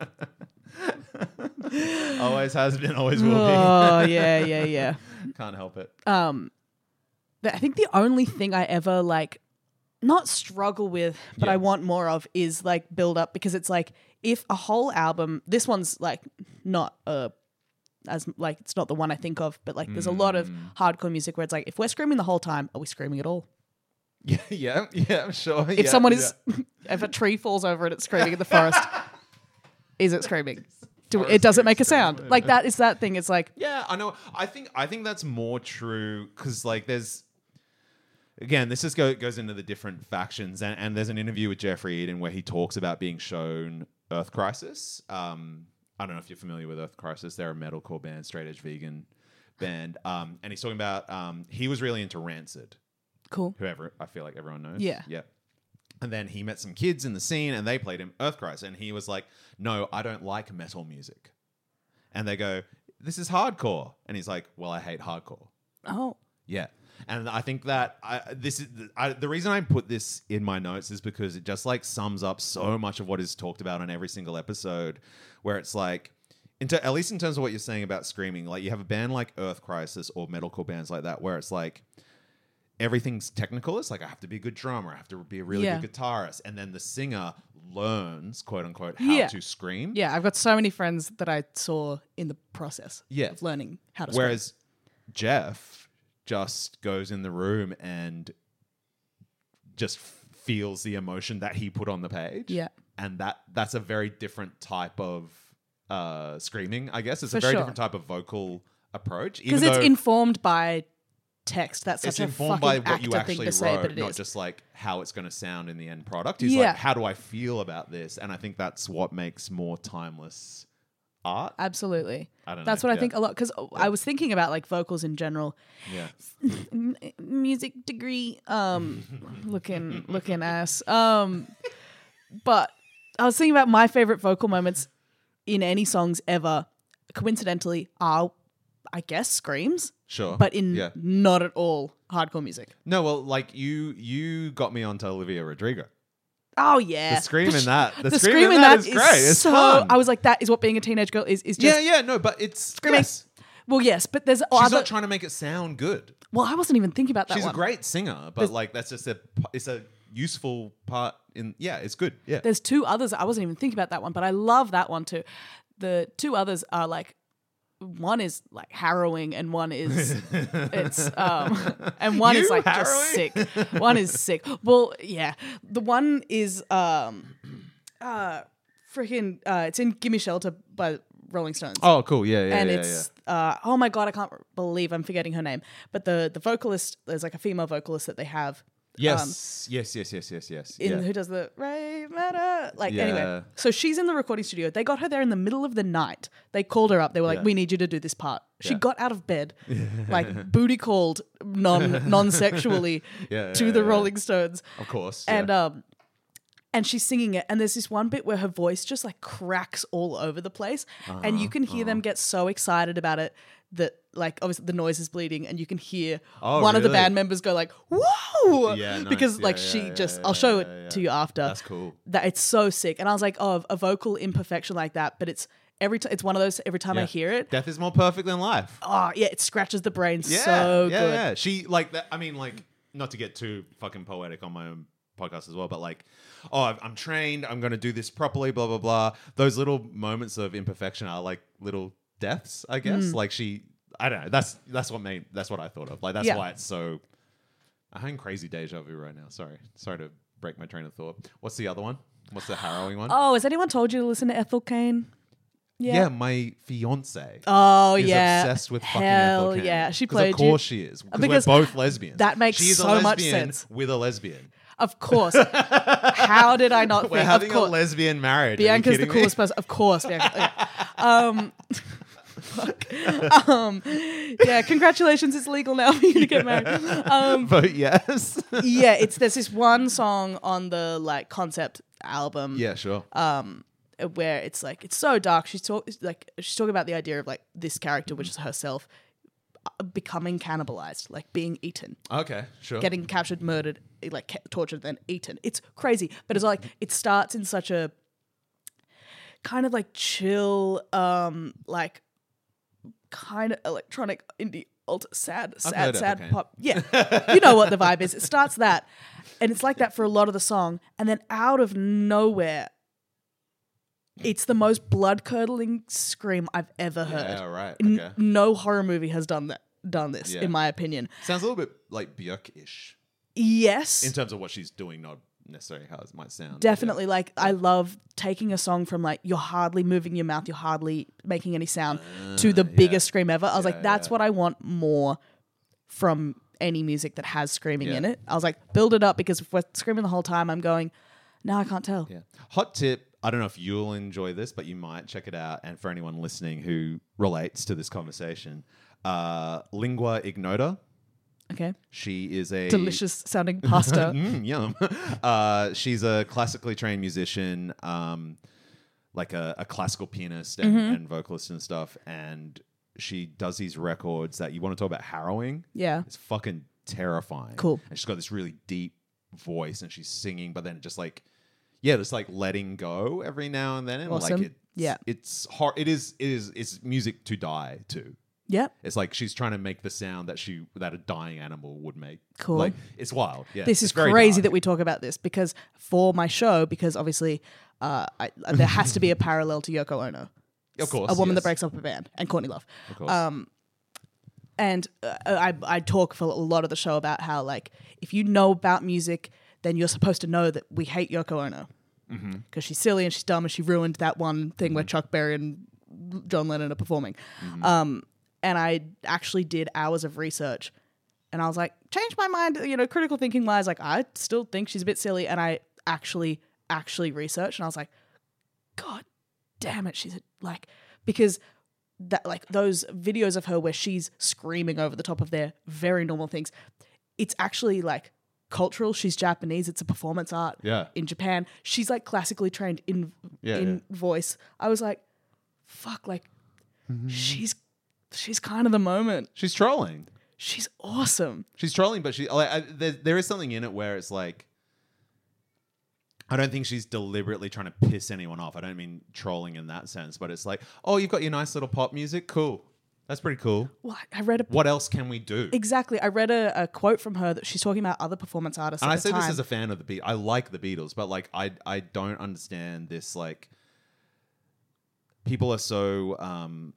Always has been, always will be. Oh, yeah. Can't help it. I think the only thing I ever like not struggle with, but I Yes. want more of is like build up, because it's like if a whole album, this one's like not as like it's not the one I think of, but like there's a lot of hardcore music where it's like if we're screaming the whole time, are we screaming at all? Yeah, sure. If someone is, if a tree falls over and it's screaming in the forest, is it screaming? It doesn't make a sound. Like that is that thing. It's like Yeah, I know. I think that's more true because like there's again this just goes into the different factions and there's an interview with Jeffrey Eden where he talks about being shown Earth Crisis. I don't know if you're familiar with Earth Crisis. They're a metalcore band, straight edge vegan band, and he's talking about he was really into Rancid. cool. Whoever I feel like everyone knows. Yeah. And then he met some kids in the scene and they played him Earth Crisis. And he was like, no, I don't like metal music. And they go, this is hardcore. And he's like, well, I hate hardcore. Oh, Yeah. And I think that the reason I put this in my notes is because it just like sums up so much of what is talked about on every single episode, where it's like, at least in terms of what you're saying about screaming, like you have a band like Earth Crisis or metalcore bands like that, where it's like, everything's technical. It's like, I have to be a good drummer. I have to be a really good guitarist. And then the singer learns, quote unquote, how to scream. yeah. I've got so many friends that I saw in the process of learning how to scream. Whereas Jeff just goes in the room and just feels the emotion that he put on the page. Yeah. And that's a very different type of screaming, I guess. It's For a very sure. different type of vocal approach. Because it's informed by text. That's such It's a informed fucking by what you actor thing actually to say, wrote, but it not is. just like how it's going to sound in the end product. He's Yeah. like, how do I feel about this? And I think that's what makes more timeless art. Absolutely. I don't That's know, what I yeah. think a lot, because I was thinking about like vocals in general. Yeah. Music degree, looking ass. But I was thinking about my favorite vocal moments in any songs ever. Coincidentally, are I guess screams, Sure. but in not at all hardcore music. No, well, like you got me onto Olivia Rodrigo. Oh yeah, The scream in that. The scream in that is great. It's so. fun. I was like, that is what being a teenage girl is. Just No, but it's screaming. yes. Well, yes, but there's She's other. not trying to make it sound good. Well, I wasn't even thinking about that. She's one. a great singer, but like that's just it's a useful part in. Yeah, it's good. Yeah. There's two others. I wasn't even thinking about that one, but I love that one too. The two others are like, one is like harrowing, and one is and one is like harrowing? just sick. One is sick. Well, yeah, the one is freaking. It's in "Gimme Shelter" by Rolling Stones. Oh, cool. Yeah, And it's oh my god, I can't believe I'm forgetting her name. But the vocalist, there's like a female vocalist that they have. Yes. Yes. Who does the rave matter? Like Yeah. anyway, so she's in the recording studio. They got her there in the middle of the night. They called her up. They were like, Yeah. "We need you to do this part." She Yeah. got out of bed, like booty called non-sexually to the Rolling Stones, Of course. and she's singing it. And there's this one bit where her voice just like cracks all over the place, and you can hear them get so excited about it that like obviously the noise is bleeding, and you can hear one of the really? band members go like, "Whoa!" Yeah, nice. because like Yeah, she yeah, just. yeah, I'll show yeah, it yeah. to you after. That's cool. That it's so sick, and I was like, oh, a vocal imperfection like that, but it's it's one of those every time I hear it. Death is more perfect than life. Oh yeah, it scratches the brain so good. Yeah. She like that. I mean, like, not to get too fucking poetic on my own podcast as well, but like, I'm trained. I'm going to do this properly. Blah blah blah. Those little moments of imperfection are like little deaths, I guess. Like I don't know. That's what I thought of. Like that's why it's so. I'm having crazy deja vu right now. Sorry to break my train of thought. What's the other one? What's the harrowing one? Oh, has anyone told you to listen to Ethel Cain? Yeah, my fiance. Oh is yeah, obsessed with fucking hell Ethel Cain. yeah. She 'Cause played Of course she is. Because we're both lesbians. that makes She's so a much lesbian sense. with a lesbian. Of course. How did I not We're think? having Of a course. lesbian marriage. Bianca's Are you the kidding coolest me? person. Of course, Bianca. Okay. Fuck. Yeah, congratulations. It's legal now for you to get married. But yes. Yeah, there's this one song on the like concept album. Yeah, sure. Where it's like it's so dark. She's talking about the idea of like this character, which is herself, becoming cannibalized, like being eaten, Okay, sure. getting captured, murdered, like tortured, then eaten. It's crazy, but it's like it starts in such a kind of like chill, like kind of electronic indie, sad heard Ethel Cain. pop. Yeah, you know what the vibe is. It starts that, and it's like that for a lot of the song, and then out of nowhere. It's the most blood-curdling scream I've ever heard. Yeah, right. Okay. No horror movie has done this, Yeah. in my opinion. Sounds a little bit like Björk-ish Yes, in terms of what she's doing, not necessarily how it might sound. definitely. Like, I love taking a song from like you're hardly moving your mouth, you're hardly making any sound, to the biggest scream ever. I was like, that's what I want more from any music that has screaming in it. I was like, build it up, because if we're screaming the whole time, I'm going, no, I can't tell. Yeah. Hot tip. I don't know if you'll enjoy this, but you might check it out. And for anyone listening who relates to this conversation, Lingua Ignota. Okay. She is a Delicious sounding pasta. Yum. She's a classically trained musician, like a classical pianist and vocalist and stuff. And she does these records that you want to talk about harrowing. Yeah. It's fucking terrifying. Cool. And she's got this really deep voice, and she's singing, but then it just like, just like letting go every now and then. And Awesome. like it's hard. It's music to die to. Yep. It's like she's trying to make the sound that a dying animal would make. Cool. Like it's wild. Yeah. This is It's very crazy dark. that we talk about this, because for my show, because obviously there has to be a parallel to Yoko Ono. Of course. A woman that yes. breaks up a band, and Courtney Love. Of course. And I talk for a lot of the show about how, like, if you know about music, then you're supposed to know that we hate Yoko Ono. Because she's silly and she's dumb, and she ruined that one thing where Chuck Berry and John Lennon are performing. And I actually did hours of research, and I was like, changed my mind, critical thinking wise. Like, I still think she's a bit silly, and I actually researched, and I was like, God damn it, because that, like, those videos of her where she's screaming over the top of their very normal things, it's actually like cultural. She's Japanese. It's a performance art in Japan. She's like classically trained in voice. I was like, fuck, like she's kind of the moment. She's trolling. She's awesome. She's trolling, but there is something in it where it's like, I don't think she's deliberately trying to piss anyone off. I don't mean trolling in that sense, but it's like, oh, you've got your nice little pop music? Cool. That's pretty cool. Well, I read what else can we do? Exactly. I read a quote from her that she's talking about other performance artists. And at I the say time. this as a fan of the Beatles. I like the Beatles, but like I don't understand this. Like, people are so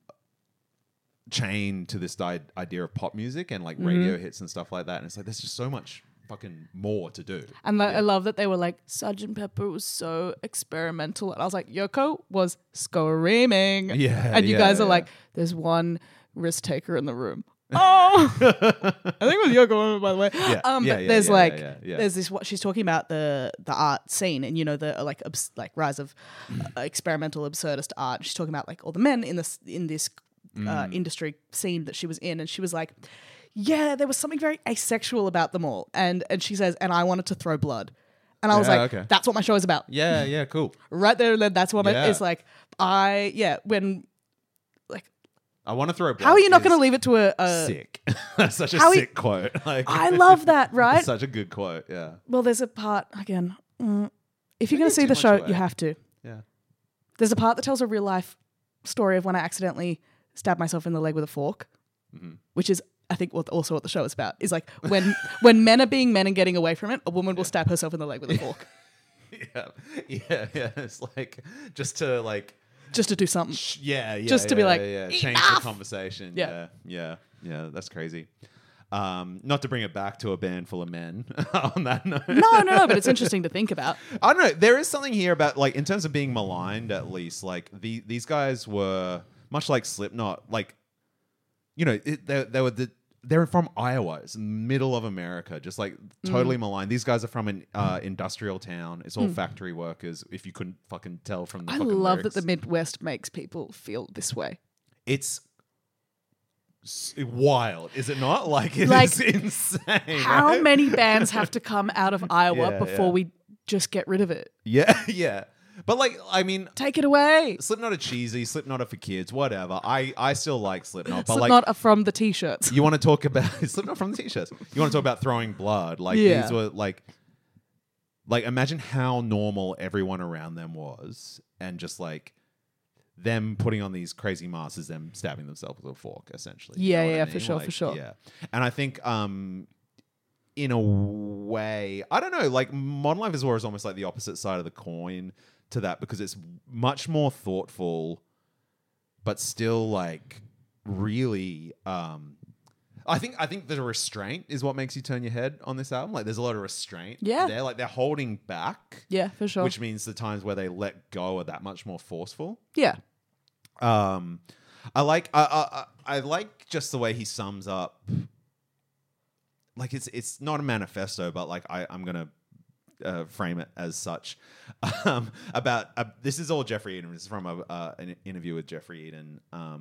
chained to this idea of pop music and like radio hits and stuff like that. And it's like, there's just so much fucking more to do. And I love that they were like, Sgt. Pepper was so experimental. And I was like, Yoko was screaming. Yeah. And you guys are like, there's one risk taker in the room. Oh, I think it was Yoko, by the way. But there's there's this, what she's talking about the art scene and, you know, the like rise of experimental absurdist art. She's talking about like all the men in this industry scene that she was in. And she was like, yeah, there was something very asexual about them all. And she says, and I wanted to throw blood. And I was like, that's what my show is about. Yeah, cool. Right there and then that's what it's like. When like, I want to throw blood. how are you not going to leave it to a sick? That's such a sick quote. Like, I love that, right? It's such a good quote, yeah. Well, there's a part, again, if you're going to see the show, you have to. Yeah. There's a part that tells a real life story of when I accidentally stabbed myself in the leg with a fork, which is, I think, also what the show is about. Is like when men are being men and getting away from it, a woman will stab herself in the leg with a fork. Yeah. It's like just to do something. To be like, change enough! the conversation. Yeah. That's crazy. Not to bring it back to a band full of men on that note. No, but it's interesting to think about. I don't know. There is something here about, like, in terms of being maligned, at least, like these guys were much like Slipknot, like, you know, they're from Iowa. It's the middle of America, just like totally maligned. These guys are from an industrial town. It's all factory workers, if you couldn't fucking tell from the I fucking love lyrics. that the Midwest makes people feel this way. It's wild, is it not? Like, it's insane. How many bands have to come out of Iowa Yeah, before we just get rid of it? Yeah. But, like, I mean, Take it away. Slipknot are cheesy, Slipknot are for kids, whatever. I still like Slipknot, but Slipknot like, are from the t-shirts. you want to talk about Slipknot from the t-shirts. You want to talk about throwing blood? Like, these were like imagine how normal everyone around them was, and just like them putting on these crazy masks is them stabbing themselves with a fork, essentially. You know what I mean? for sure. Yeah, and I think in a way, I don't know, like Modern Life is War is almost like the opposite side of the coin to that, because it's much more thoughtful, but still like really I think the restraint is what makes you turn your head on this album. Like, there's a lot of restraint there. Like, they're holding back. Yeah, for sure. Which means the times where they let go are that much more forceful. Yeah. I like just the way he sums up. Like, it's not a manifesto, but like I'm gonna frame it as such. About this is all Jeffrey Eden. This is from an interview with Jeffrey Eden.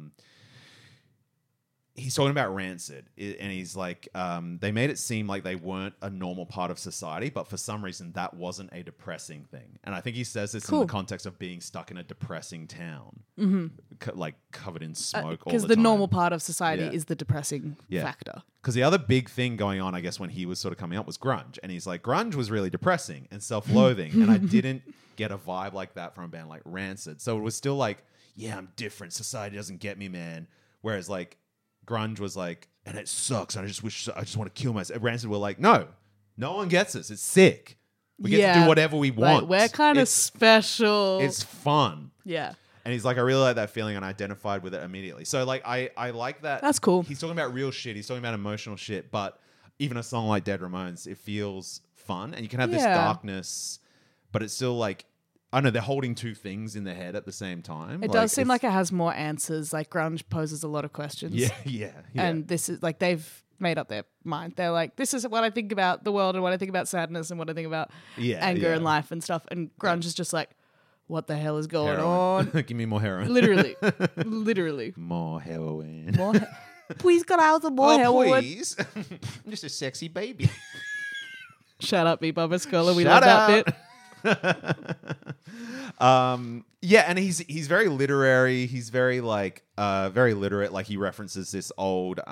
He's talking about Rancid, and he's like, they made it seem like they weren't a normal part of society, but for some reason that wasn't a depressing thing. And I think he says this in the context of being stuck in a depressing town, like covered in smoke all the time. Because the normal part of society is the depressing factor. Because the other big thing going on, I guess, when he was sort of coming up was grunge. And he's like, grunge was really depressing and self-loathing. And I didn't get a vibe like that from a band like Rancid. So it was still like, yeah, I'm different. Society doesn't get me, man. Whereas like grunge was like, and it sucks. And I just want to kill myself. Rancid were like, no one gets us. It's sick. We get to do whatever we want. Like, we're kind of special. It's fun. Yeah. And he's like, I really like that feeling, and I identified with it immediately. So like, I like that. That's cool. He's talking about real shit. He's talking about emotional shit. But even a song like Dead Ramones, it feels fun, and you can have this darkness, but it's still like, I don't know, they're holding two things in their head at the same time. It does seem like it has more answers. Like, grunge poses a lot of questions. Yeah. And this is like, they've made up their mind. They're like, this is what I think about the world and what I think about sadness and what I think about anger and life and stuff. And grunge is just like, what the hell is going on? Give me more heroin. Literally. More heroin. Please, God, I was more heroin. Please. I'm just a sexy baby. Shout out me, Bubba Scholar. We Shout love that out. bit. Yeah, and he's very literary. He's very very literate. Like he references this old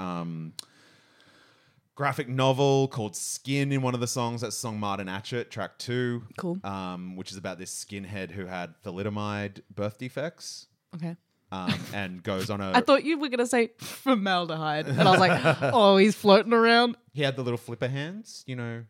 graphic novel called Skin in one of the songs. That's song Martin Atchett, track 2. Cool. Which is about this skinhead who had thalidomide birth defects. Okay. And goes on a. I thought you were going to say formaldehyde. And I was like, oh, he's floating around. He had the little flipper hands, you know,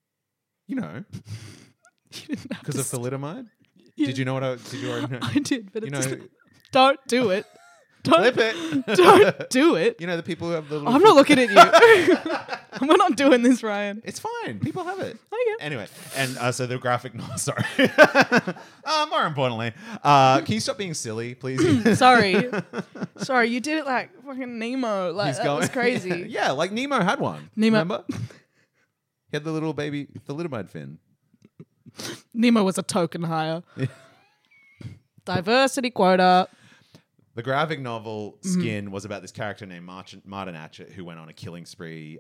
because of thalidomide. Yeah. Did you know what did you already know? I did, but You it's know, don't do it. Don't, flip it. don't do it. You know the people who have the little. I'm not looking at you. We're not doing this, Ryan. It's fine. People have it. Okay. Anyway, and so the graphic novel. Sorry. More importantly, can you stop being silly, please? Sorry, you did it like fucking Nemo. Like that was crazy. Yeah, like Nemo had one. Nemo- Remember? He had the little baby thalidomide fin. Nemo was a token hire. Diversity quota. The graphic novel Skin was about this character named Martin Atchett who went on a killing spree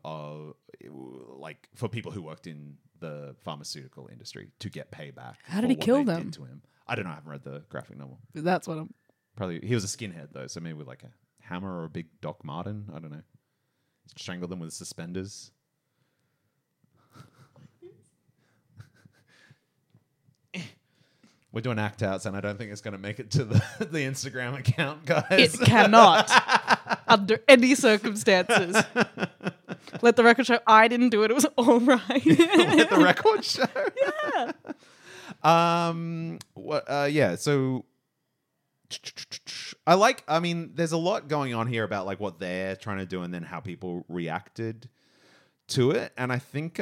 for people who worked in the pharmaceutical industry to get payback. How did for he what kill they them? did to him. I don't know. I haven't read the graphic novel. That's what I'm. Probably he was a skinhead though, so maybe with like a hammer or a big Doc Martin. I don't know. Strangled them with suspenders. We're doing act outs, and I don't think it's going to make it to the Instagram account, guys. It cannot, under any circumstances. Let the record show I didn't do it. It was all right. Let the record show. Yeah. Yeah. So, I mean, there's a lot going on here about like what they're trying to do, and then how people reacted to it, and I think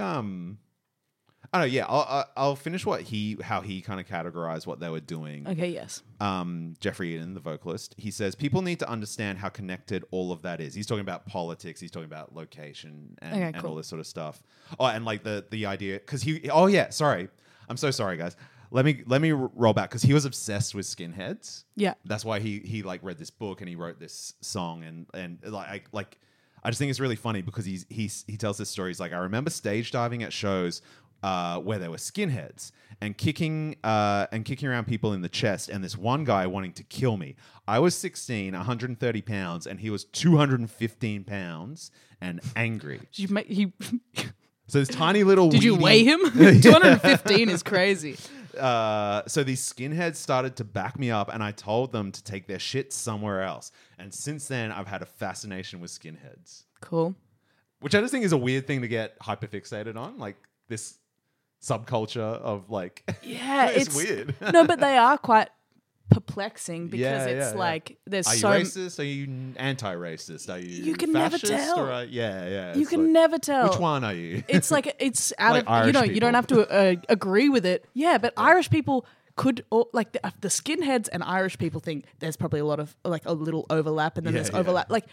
I don't know. Yeah, I'll finish how he kind of categorized what they were doing. Okay. Yes. Jeffrey Eden, the vocalist, he says people need to understand how connected all of that is. He's talking about politics. He's talking about location and all this sort of stuff. Oh, and like the idea because he. Oh yeah, sorry. I'm so sorry, guys. Let me roll back because he was obsessed with skinheads. Yeah. That's why he like read this book and he wrote this song and like I just think it's really funny because he tells this story. He's like, I remember stage diving at shows where there were skinheads and kicking around people in the chest, and this one guy wanting to kill me. I was 16, 130 pounds, and he was 215 pounds and angry. Did you make he? So this tiny little. Did you weedy- weigh him? 215 is crazy. So these skinheads started to back me up, and I told them to take their shit somewhere else. And since then, I've had a fascination with skinheads, Cool. which I just think is a weird thing to get hyperfixated on, like this subculture of like. Yeah, it's weird. No, but they are quite perplexing because Yeah, it's yeah. like there's Are you so racist? Are you anti-racist? Are you? You can never fascist? tell. Or yeah. you it's can like, never tell. Which one are you? It's like it's out Like of Irish you don't people. have to agree with it. Yeah, but Irish people could like the skinheads and Irish people think there's probably a lot of like a little overlap, and then Yeah, there's yeah. overlap. Like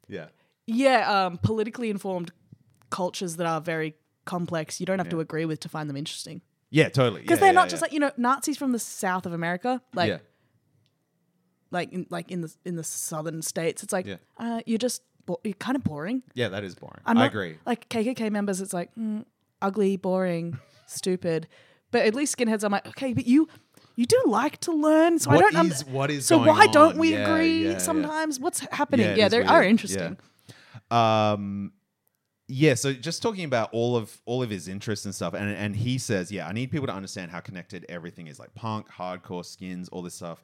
Yeah. politically informed cultures that are very complex. You don't have to agree with to find them interesting Yeah, totally. because they're not just like Nazis from the South of America, like. Yeah. Like in the southern states, it's like Yeah. you're kind of boring. Yeah, that is boring. I'm I not- agree. Like KKK members, it's like ugly, boring, stupid. But at least skinheads, I'm like, okay, but you do like to learn, so I What don't. what is so going why don't on? we Yeah, agree yeah. sometimes? What's happening? it Yeah, is they weird. are interesting. Yeah. Yeah, so just talking about all of his interests and stuff, and he says, I need people to understand how connected everything is, like punk, hardcore, skins, all this stuff.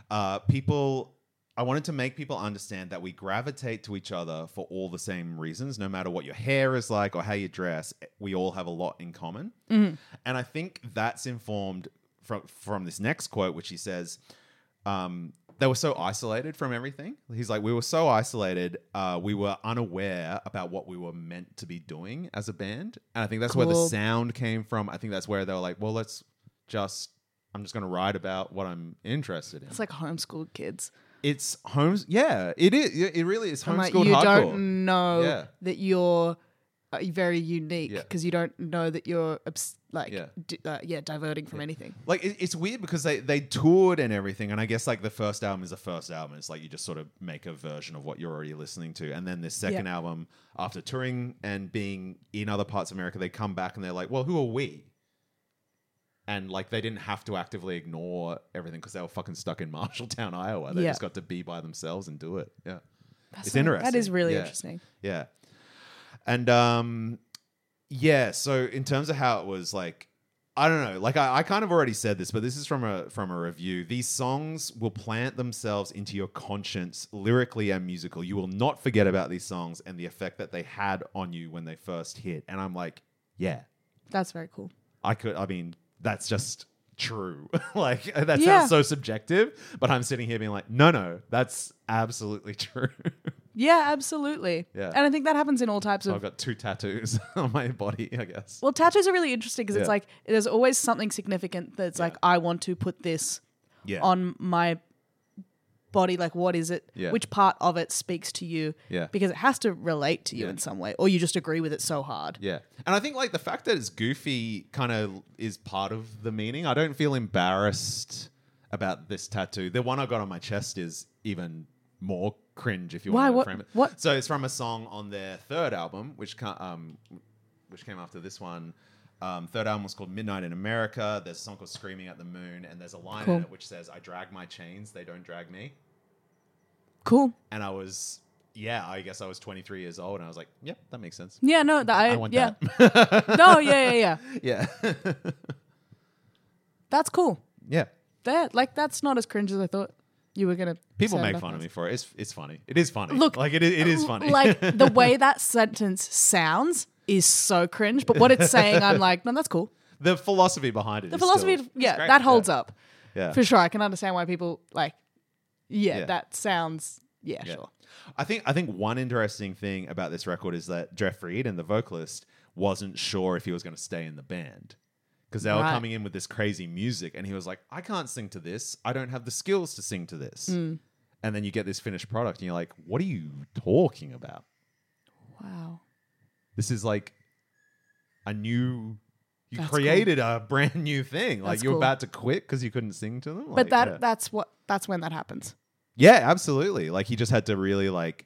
I wanted to make people understand that we gravitate to each other for all the same reasons, no matter what your hair is like or how you dress. We all have a lot in common, and I think that's informed from this next quote, which he says. They were so isolated from everything. He's like, we were so isolated, we were unaware about what we were meant to be doing as a band. And I think that's where the Cool. sound came from. I think that's where they were like, well, I'm just going to write about what I'm interested in. It's like homeschooled kids. It's homes. Yeah, it is. It really is I'm homeschooled like, you hardcore. don't know Yeah. that you're very unique Yeah. because you don't know that you're Yeah. diverting from anything. Like it's weird because they toured and everything, and I guess like the first album is the first album. It's like you just sort of make a version of what you're already listening to, and then the second album, after touring and being in other parts of America, they come back and they're like, "Well, who are we?" And like they didn't have to actively ignore everything because they were fucking stuck in Marshalltown, Iowa. They Yeah. just got to be by themselves and do it. Yeah, it's So interesting. That is really Yeah. interesting. Yeah. And yeah, so in terms of how it was like, I don't know, like I kind of already said this, but this is from a review. These songs will plant themselves into your conscience lyrically and musical. You will not forget about these songs and the effect that they had on you when they first hit. And I'm like, yeah, That's very cool. I mean, that's just true. Like that Yeah. sounds so subjective, but I'm sitting here being like, no, that's absolutely true. Yeah, absolutely. Yeah. And I think that happens in all types So of. I've got 2 tattoos on my body, I guess. Well, tattoos are really interesting because it's Yeah. like there's always something significant that's like, I want to put this Yeah. on my body. Like, what is it? Yeah. Which part of it speaks to you? Yeah. Because it has to relate to you Yeah. in some way, or you just agree with it so hard. Yeah. And I think like the fact that it's goofy kind of is part of the meaning. I don't feel embarrassed about this tattoo. The one I got on my chest is even more cringe if you Why? want to What- frame it. what? So it's from a song on their third album, which came after this one. Third album was called Midnight in America. There's a song called Screaming at the Moon, and there's a line Cool. in it which says, "I drag my chains, they don't drag me." Cool. And I guess I was 23 years old, and I was like, "Yep, that makes sense." Yeah. No. I want yeah. that. No. Yeah. Yeah. That's cool. Yeah. That's not as cringe as I thought you were gonna. People set it make up fun of as. me for it. It's funny. It is funny. Look, like it is funny. Like the way that sentence sounds is so cringe, but what it's saying, I'm like, no, that's cool. the philosophy behind it. The is philosophy, still, yeah, it's great. that holds Yeah. up Yeah. for sure. I can understand why people like. Yeah. That sounds. Yeah, Yeah. sure. I think one interesting thing about this record is that Jeff Reed and the vocalist wasn't sure if he was going to stay in the band because they were Right. coming in with this crazy music, and he was like, "I can't sing to this. I don't have the skills to sing to this." Mm. And then you get this finished product, and you're like, "What are you talking about? Wow. This is like a new." You That's created a brand new thing. Like That's you're cool. about to quit because you couldn't sing to them. But Like, yeah. that's when that happens. Yeah, absolutely. Like he just had to really like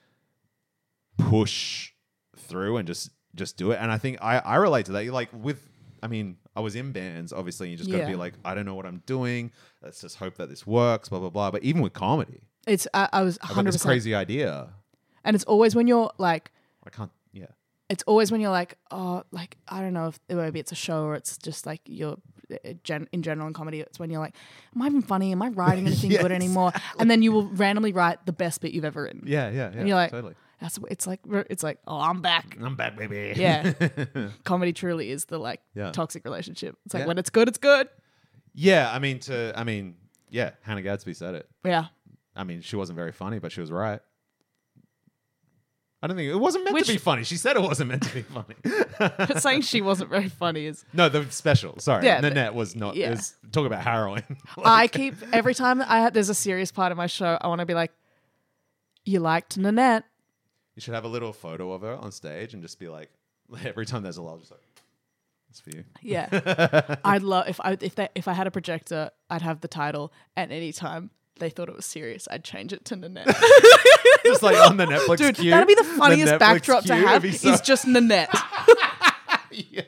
push through and just do it. And I think I relate to that. You're like I was in bands, obviously, and you just got to Yeah. be like, I don't know what I'm doing. Let's just hope that this works, blah, blah, blah. But even with comedy, It's I was I've got this 100%. crazy idea. And it's always when you're like, I can't, yeah. it's always when you're like, oh, like I don't know if maybe it's a show or it's just like you're in general in comedy. It's when you're like, am I even funny? Am I writing anything Yeah, good anymore? And then you will randomly write the best bit you've ever written. Yeah. And you're like, totally. it's like, oh, I'm back. I'm back, baby. Yeah. Comedy truly is the like Yeah. toxic relationship. It's like Yeah. when it's good, it's good. Yeah, yeah, Hannah Gadsby said it. Yeah. I mean, she wasn't very funny, but she was right. I don't think it wasn't meant to be funny. She said it wasn't meant to be funny. But saying she wasn't very funny is No, the special. Sorry, Yeah, Nanette was not. yeah. It was, talk about harrowing. I keep every time there's a serious part of my show, I want to be like, you liked Nanette. You should have a little photo of her on stage and just be like, every time there's a lull, just like, that's for you. Yeah. I'd love if I had a projector, I'd have the title, and anytime they thought it was serious, I'd change it to Nanette. Just like on the Netflix Dude, queue. that'd be the funniest Netflix backdrop to queue, it'd have be so- is just Nanette. Yeah.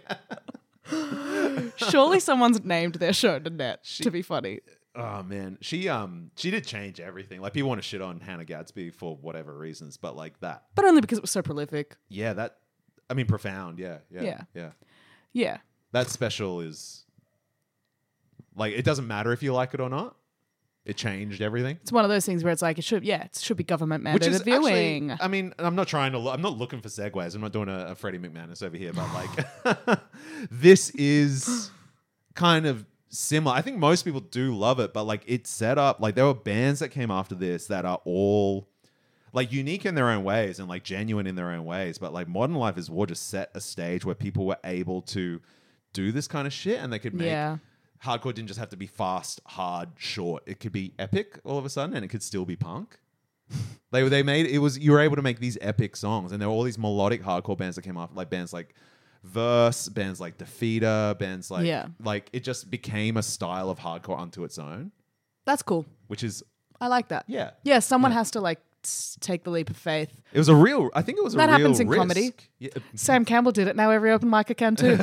Surely someone's named their show Nanette to be funny. Oh man, she did change everything. Like people want to shit on Hannah Gadsby for whatever reasons, but like that, But only because it was so prolific. yeah, profound. Yeah. Yeah. That special is like it doesn't matter if you like it or not. It changed everything. It's one of those things where it's like it should be government Which is mandated viewing. actually, I mean, I'm not looking for segues. I'm not doing a Freddie McManus over here, but like, this is kind of similar. I think most people do love it, but like it's set up, like there were bands that came after this that are all like unique in their own ways and like genuine in their own ways. But like Modern Life is War just set a stage where people were able to do this kind of shit and they could make hardcore didn't just have to be fast, hard, short. It could be epic all of a sudden and it could still be punk. They made it was you were able to make these epic songs, and there were all these melodic hardcore bands that came off, like bands like Verse, bands like Defeater, bands like like it just became a style of hardcore unto its own, That's cool. which is I like that. yeah. Yeah, someone has to like take the leap of faith. It was a real. I think it was That a real happens in risk. comedy. Yeah. Sam Campbell did it. Now every open micer can too.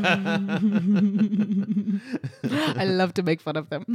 I love to make fun of them.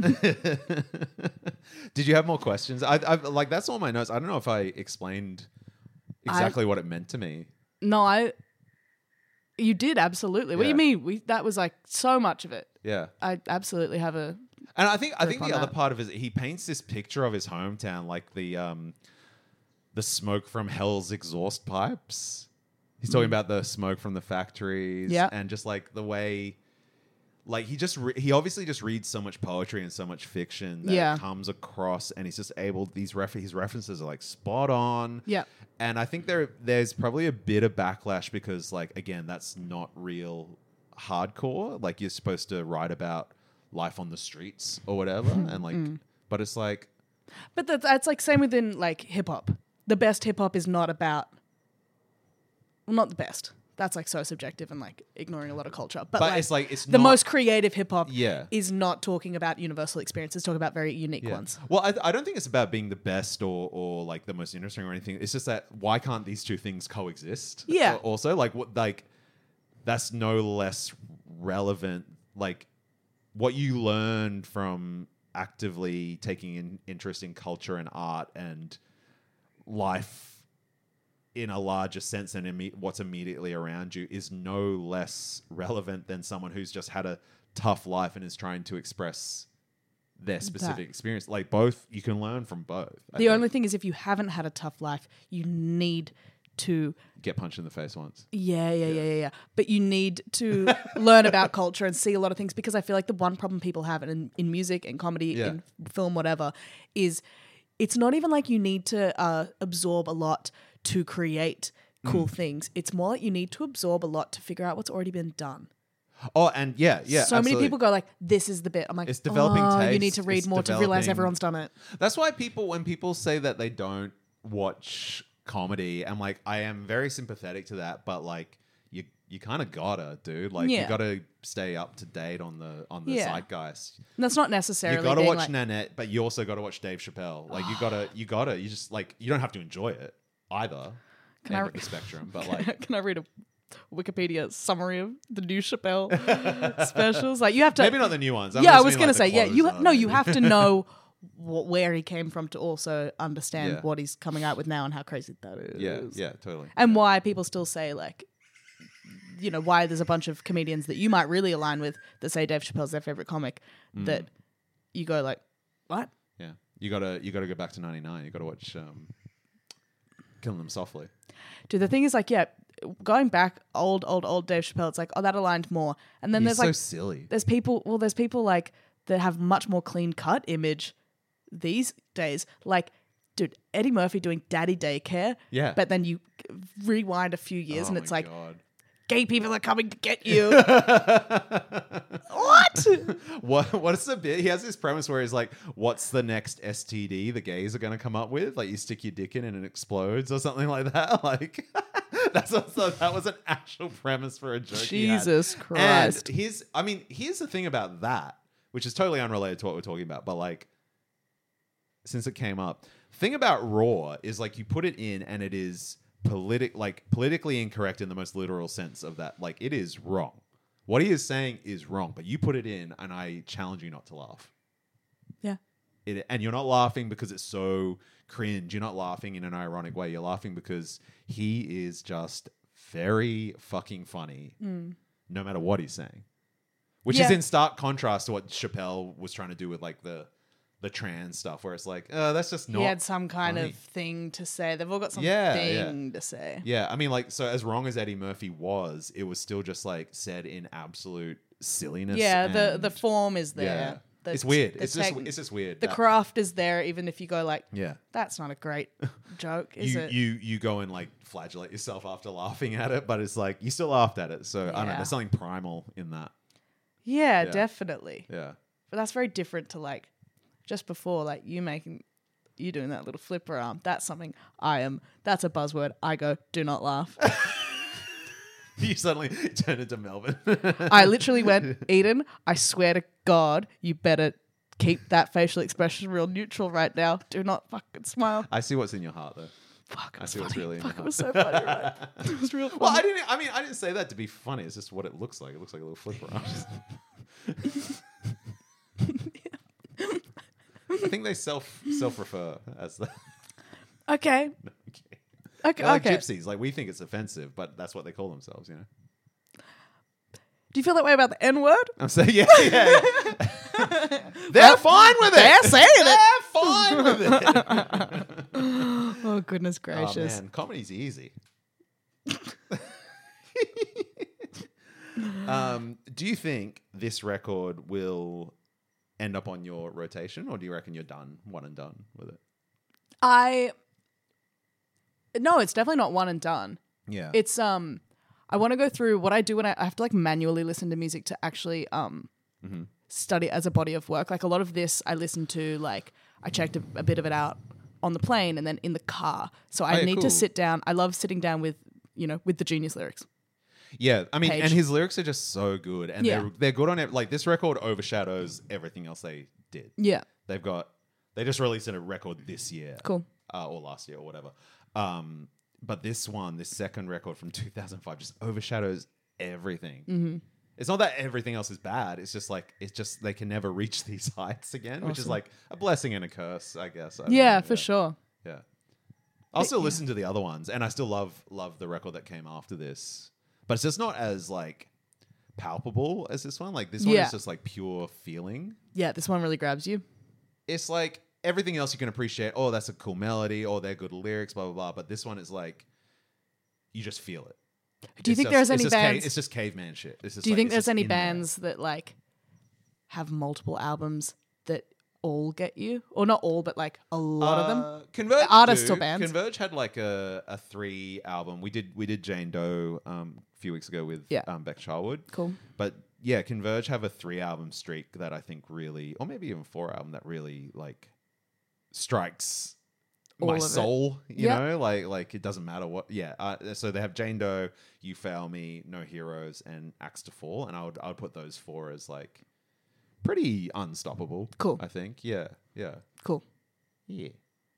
Did you have more questions? I like that's all my notes. I don't know if I explained exactly what it meant to me. No, you did absolutely. What do Yeah. you mean? That was like so much of it. Yeah. I absolutely have a. And I think on the other that. part of it is he paints this picture of his hometown like the smoke from hell's exhaust pipes. He's talking about the smoke from the factories Yeah. and just like the way like he obviously just reads so much poetry and so much fiction that Yeah. it comes across, and he's just able his references are like spot on. Yeah. And I think there's probably a bit of backlash because like again that's not real hardcore. Like you're supposed to write about life on the streets or whatever and like but it's like But that's like same within like hip hop. The best hip hop is not about. Well, not the best. That's like so subjective and like ignoring a lot of culture. But like, it's like it's the not, most creative hip hop Yeah. is not talking about universal experiences, talking about very unique Yeah. ones. Well, I don't think it's about being the best or like the most interesting or anything. It's just that why can't these two things coexist? Yeah. Also, like what that's no less relevant. Like what you learn from actively taking an interest in culture and art and life in a larger sense than what's immediately around you is no less relevant than someone who's just had a tough life and is trying to express their specific experience. Like both, you can learn from both. The only thing is if you haven't had a tough life, you need to get punched in the face once. Yeah. But you need to learn about culture and see a lot of things because I feel like the one problem people have in music and comedy, in film, whatever, is it's not even like you need to absorb a lot to create cool things. It's more like you need to absorb a lot to figure out what's already been done. Oh, and yeah. So absolutely. many people go like, this is the bit. I'm like, It's developing you taste. need to read It's more to realize developing- everyone's done it. That's why when people say that they don't watch comedy, I'm like, I am very sympathetic to that, but like you kind of gotta, dude. Like you gotta stay up to date on the zeitgeist. And that's not necessarily You gotta being watch like, Nanette, but you also gotta watch Dave Chappelle. Like you just like you don't have to enjoy it either. Can end I- of the spectrum, but like can I read a Wikipedia summary of the new Chappelle specials? Like you have to maybe not the new ones. I was going to say, you have to know where he came from to also understand what he's coming out with now and how crazy that is. Yeah, totally. And why people still say like, you know, why there's a bunch of comedians that you might really align with that say Dave Chappelle's their favorite comic that you go like, what? Yeah, you gotta go back to '99. You gotta watch Killing Them Softly. Dude, the thing is like, going back old Dave Chappelle, it's like, oh, that aligned more. And then He's there's like, so silly. there's people like that have much more clean cut image these days. Like, dude, Eddie Murphy doing Daddy Daycare. Yeah. But then you rewind a few years Oh and it's my like, God. gay people are coming to get you. What? What is the bit? He has this premise where he's like, "What's the next STD the gays are going to come up with? Like, you stick your dick in and it explodes, or something like that." Like, that was an actual premise for a joke. Jesus he had. Christ. And here's the thing about that, which is totally unrelated to what we're talking about, but like, since it came up, thing about Raw is like you put it in and it is politically incorrect in the most literal sense of that. Like, it is wrong. What he is saying is wrong, but you put it in, and I challenge you not to laugh. Yeah. And you're not laughing because it's so cringe. You're not laughing in an ironic way. You're laughing because he is just very fucking funny, no matter what he's saying. Which is in stark contrast to what Chappelle was trying to do with like the trans stuff, where it's like, that's just not. He had some kind funny. of thing to say. They've all got something to say. Yeah, I mean, like, so as wrong as Eddie Murphy was, it was still just like said in absolute silliness. Yeah, and, the form is there. yeah, The it's weird. the It's just weird. The craft is there, even if you go like, Yeah. that's not a great joke, is it? You go and like flagellate yourself after laughing at it, but it's like you still laughed at it. So I don't know. Yeah. There's something primal in that. Yeah, Yeah. definitely. Yeah. But that's very different to like just before, like you making you doing that little flipper arm. That's something I am. That's a buzzword. I go, do not laugh. You suddenly turn into Melvin. I literally went, Eden, I swear to God, you better keep that facial expression real neutral right now. Do not fucking smile. I see what's in your heart, though. Fuck, it I was see what's funny. really in Fuck, your it was so funny, right? It was real Well, funny. I didn't say that to be funny. It's just what it looks like. It looks like a little flipper arm. I think they self-refer as that. Okay. Okay. They're like Okay. gypsies. Like, we think it's offensive, but that's what they call themselves, you know? Do you feel that way about the N-word? I'm saying, yeah. They're fine with it. They're saying it. They're fine with it. Oh, goodness Oh, gracious. man. Comedy's easy. Do you think this record will end up on your rotation, or do you reckon you're done, one and done with it? No, it's definitely not one and done. Yeah. It's I want to go through what I do when I have to like manually listen to music to actually study it as a body of work. Like a lot of this I listen to, like I checked a bit of it out on the plane and then in the car. So I need cool. to sit down. I love sitting down with, with the Genius lyrics. Yeah, I mean, Page. and his lyrics are just so good, and Yeah. they're good on it. Like, this record overshadows everything else they did. Yeah. They just released a record this year, Cool. or last year or whatever. But this second record from 2005, just overshadows everything. Mm-hmm. It's not that everything else is bad. It's just they can never reach these heights again, which is Awesome. like a blessing and a curse, I guess. I don't Yeah, know. for sure. Yeah. I'll still listen to the other ones, and I still love the record that came after this. But it's just not as like palpable as this one. Like, this one Yeah. is just like pure feeling. Yeah, this one really grabs you. It's like everything else you can appreciate. Oh, that's a cool melody. Oh, they're good lyrics, blah, blah, blah. But this one is like, you just feel it. Do you think there's any bands? It's just caveman shit. It's just Do you like, think it's there's just any in there. bands that like have multiple albums that all get you, or not all, but like a lot of them? Converge Artists do. or bands? Converge had like a 3 album. We did Jane Doe a few weeks ago with Yeah. Beck Charwood. Cool. But yeah, Converge have a 3 album streak that I think really, or maybe even 4 album that really like strikes All my of it. soul. You Yeah. know, like it doesn't matter what. Yeah. So they have Jane Doe, You Fail Me, No Heroes, and Axe to Fall, and I would put those 4 as like pretty unstoppable. Cool. I think. Yeah. Yeah. Cool. Yeah.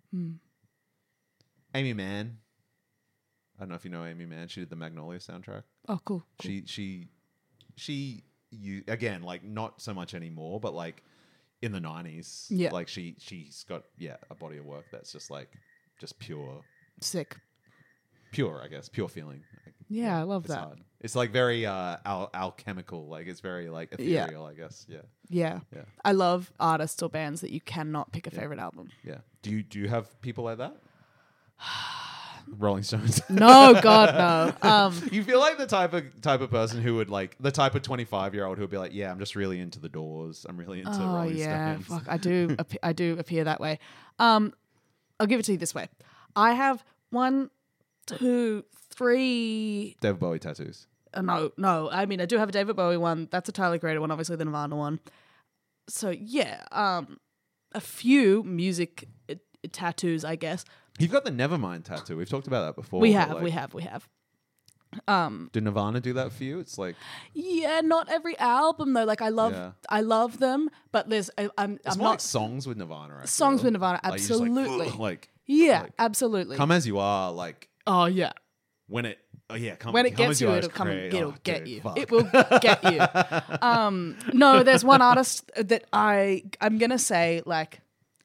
Amy Mann. I don't know if you know Amy Mann. She did the Magnolia soundtrack. Oh, cool. She you again, like, not so much anymore, but like in the 90s. Yeah. Like she's got a body of work that's just like pure, Sick. I guess, pure feeling. Like, Yeah, I love it's that. hard. It's like very alchemical. Like, it's very like ethereal, I guess. Yeah. Yeah. Yeah. I love artists or bands that you cannot pick a favorite album. Yeah. Do you have people like that? Rolling Stones. No, God, no. You feel like the type of person who would like the type of 25-year-old who would be like, yeah, I'm just really into the Doors. I'm really into Oh Rolling yeah, Stones. fuck. I do. I do appear that way. I'll give it to you this way. I have 1, 2, 3. David Bowie tattoos. No. I mean, I do have a David Bowie one. That's a Tyler Creator one. Obviously, the Nirvana one. So yeah, a few music tattoos, I guess. You've got the Nevermind tattoo. We've talked about that before. We but, have. like, We have. Did Nirvana do that for you? It's like Yeah, not every album though. Like I love them, but there's I'm it's more not like songs with Nirvana. I songs feel. with Nirvana. Like, you're just like, Absolutely. "Ugh," like Yeah, like, absolutely. Come As You Are. Like Oh yeah. when it. Oh yeah, come When it Come gets As you, Are it'll is come and great. it'll Oh, get dude, you. fuck. It will get you. No, there's one artist that I'm gonna say like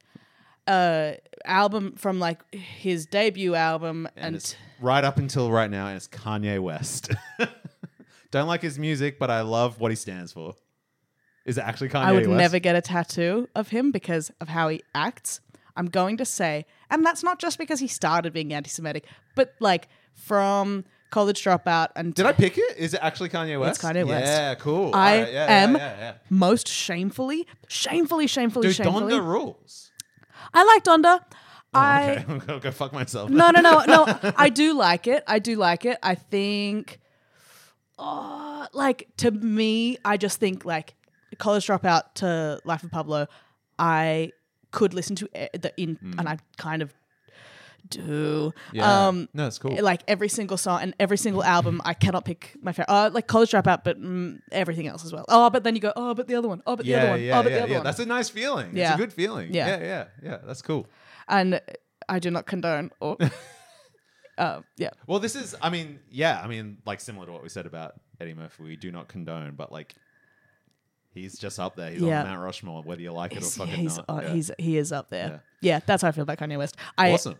album from like his debut album and and it's right up until right now, and it's Kanye West. Don't like his music, but I love what he stands for. Is it actually Kanye I would West? never get a tattoo of him because of how he acts. I'm going to say, and that's not just because he started being anti-Semitic, but like from College Dropout and Did I pick it? Is it actually Kanye West? Kanye West. Yeah, cool. I All right, am yeah. most shamefully. Dude, Donda rules. I like Donda. Okay, I'm gonna go fuck myself. No. I do like it. I think, like, to me, I just think, like, College Dropout to Life of Pablo, I could listen to and I kind of do. Yeah. No, it's cool. Like every single song and every single album, I cannot pick my favorite. Like College Dropout, but everything else as well. Oh, but then you go, oh, but the other one. Oh, but the other one. Oh, but the other one. That's a nice feeling. It's Yeah. a good feeling. Yeah. Yeah. That's cool. And I do not condone or. Yeah. Well, this is, like similar to what we said about Eddie Murphy, we do not condone, but like, he's just up there. He's on Mount Rushmore, whether you like it or fucking not. He is up there. Yeah, that's how I feel about Kanye West. Awesome.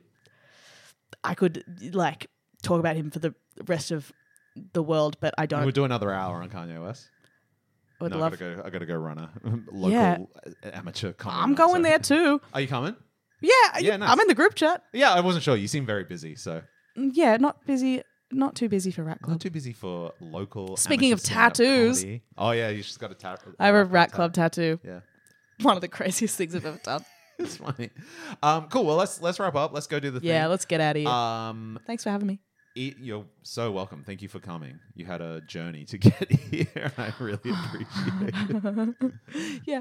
I could like talk about him for the rest of the world, but I don't. We'll do another hour on Kanye West. Would No, love. I gotta go run a local amateur comedy. I'm night, going so- there too. Are you coming? Yeah, nice. I'm in the group chat. Yeah, I wasn't sure. You seem very busy, so Yeah, not busy. Not too busy for Rat Club. not too busy for local. Speaking amateur of stand-up tattoos. comedy. Oh yeah, you just got a tattoo. I have a Rat Club tattoo. Yeah. One of the craziest things I've ever done. It's funny. Cool. Well, let's wrap up. Let's go do the thing. Yeah, let's get out of here. Thanks for having me. You're so welcome. Thank you for coming. You had a journey to get here, and I really appreciate it. Yeah.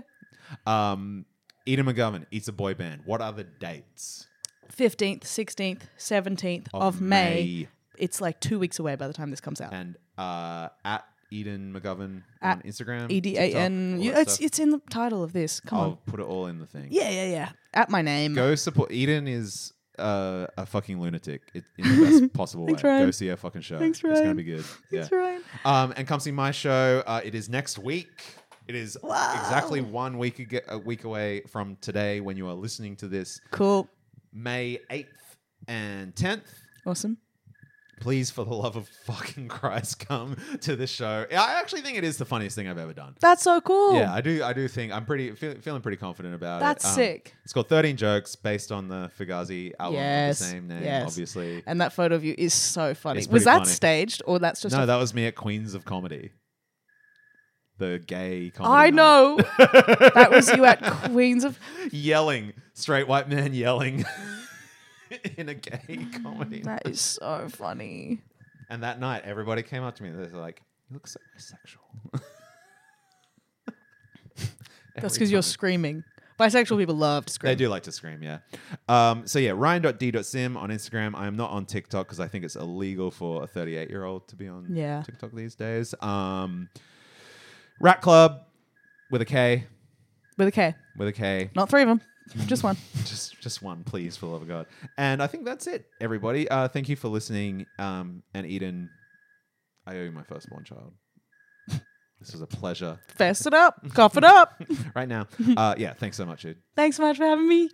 Eden McGovern, It's a Boy Band. What are the dates? 15th, 16th, 17th of May. It's like 2 weeks away by the time this comes out. And at Eden McGovern At on Instagram. EDAN. TikTok, all that stuff. It's in the title of this. Come I'll on. put it all in the thing. Yeah. At my name. Go support. Eden is a fucking lunatic in the best possible way. Thanks, Ryan. Go see her fucking show. Thanks, It's going to Ryan. be good. Thanks, yeah. Ryan. And come see my show. It is next week. It is Wow. exactly 1 week a week away from today when you are listening to this. Cool. May 8th and 10th. Awesome. Please, for the love of fucking Christ, come to this show. I actually think it is the funniest thing I've ever done. That's so cool. Yeah, I do think I'm feeling pretty confident about That's it. sick. It's called 13 Jokes based on the Fugazi album Yes. of the same name, yes. obviously. And that photo of you is so funny. It's Was pretty that funny. staged or that's just No, a that was me at Queens of Comedy. The gay comedy I night. know. That was you at Queens of Yelling. Straight white man yelling in a gay comedy night. That is so funny. And that night, everybody came up to me and they were like, you look so bisexual. That's because you're screaming. Bisexual people love to scream. They do like to scream, yeah. So yeah, ryan.d.sim on Instagram. I am not on TikTok because I think it's illegal for a 38-year-old to be on Yeah. TikTok these days. Rat Club with a K. With a K. With a K. Not 3 of them. Just one. Just one, please, for the love of God. And I think that's it, everybody. Thank you for listening. And Eden, I owe you my firstborn child. This was a pleasure. Fess it up. Cough it up. Right now. Yeah, thanks so much, dude. Thanks so much for having me.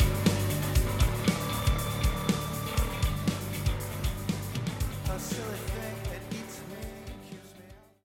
A silly thing.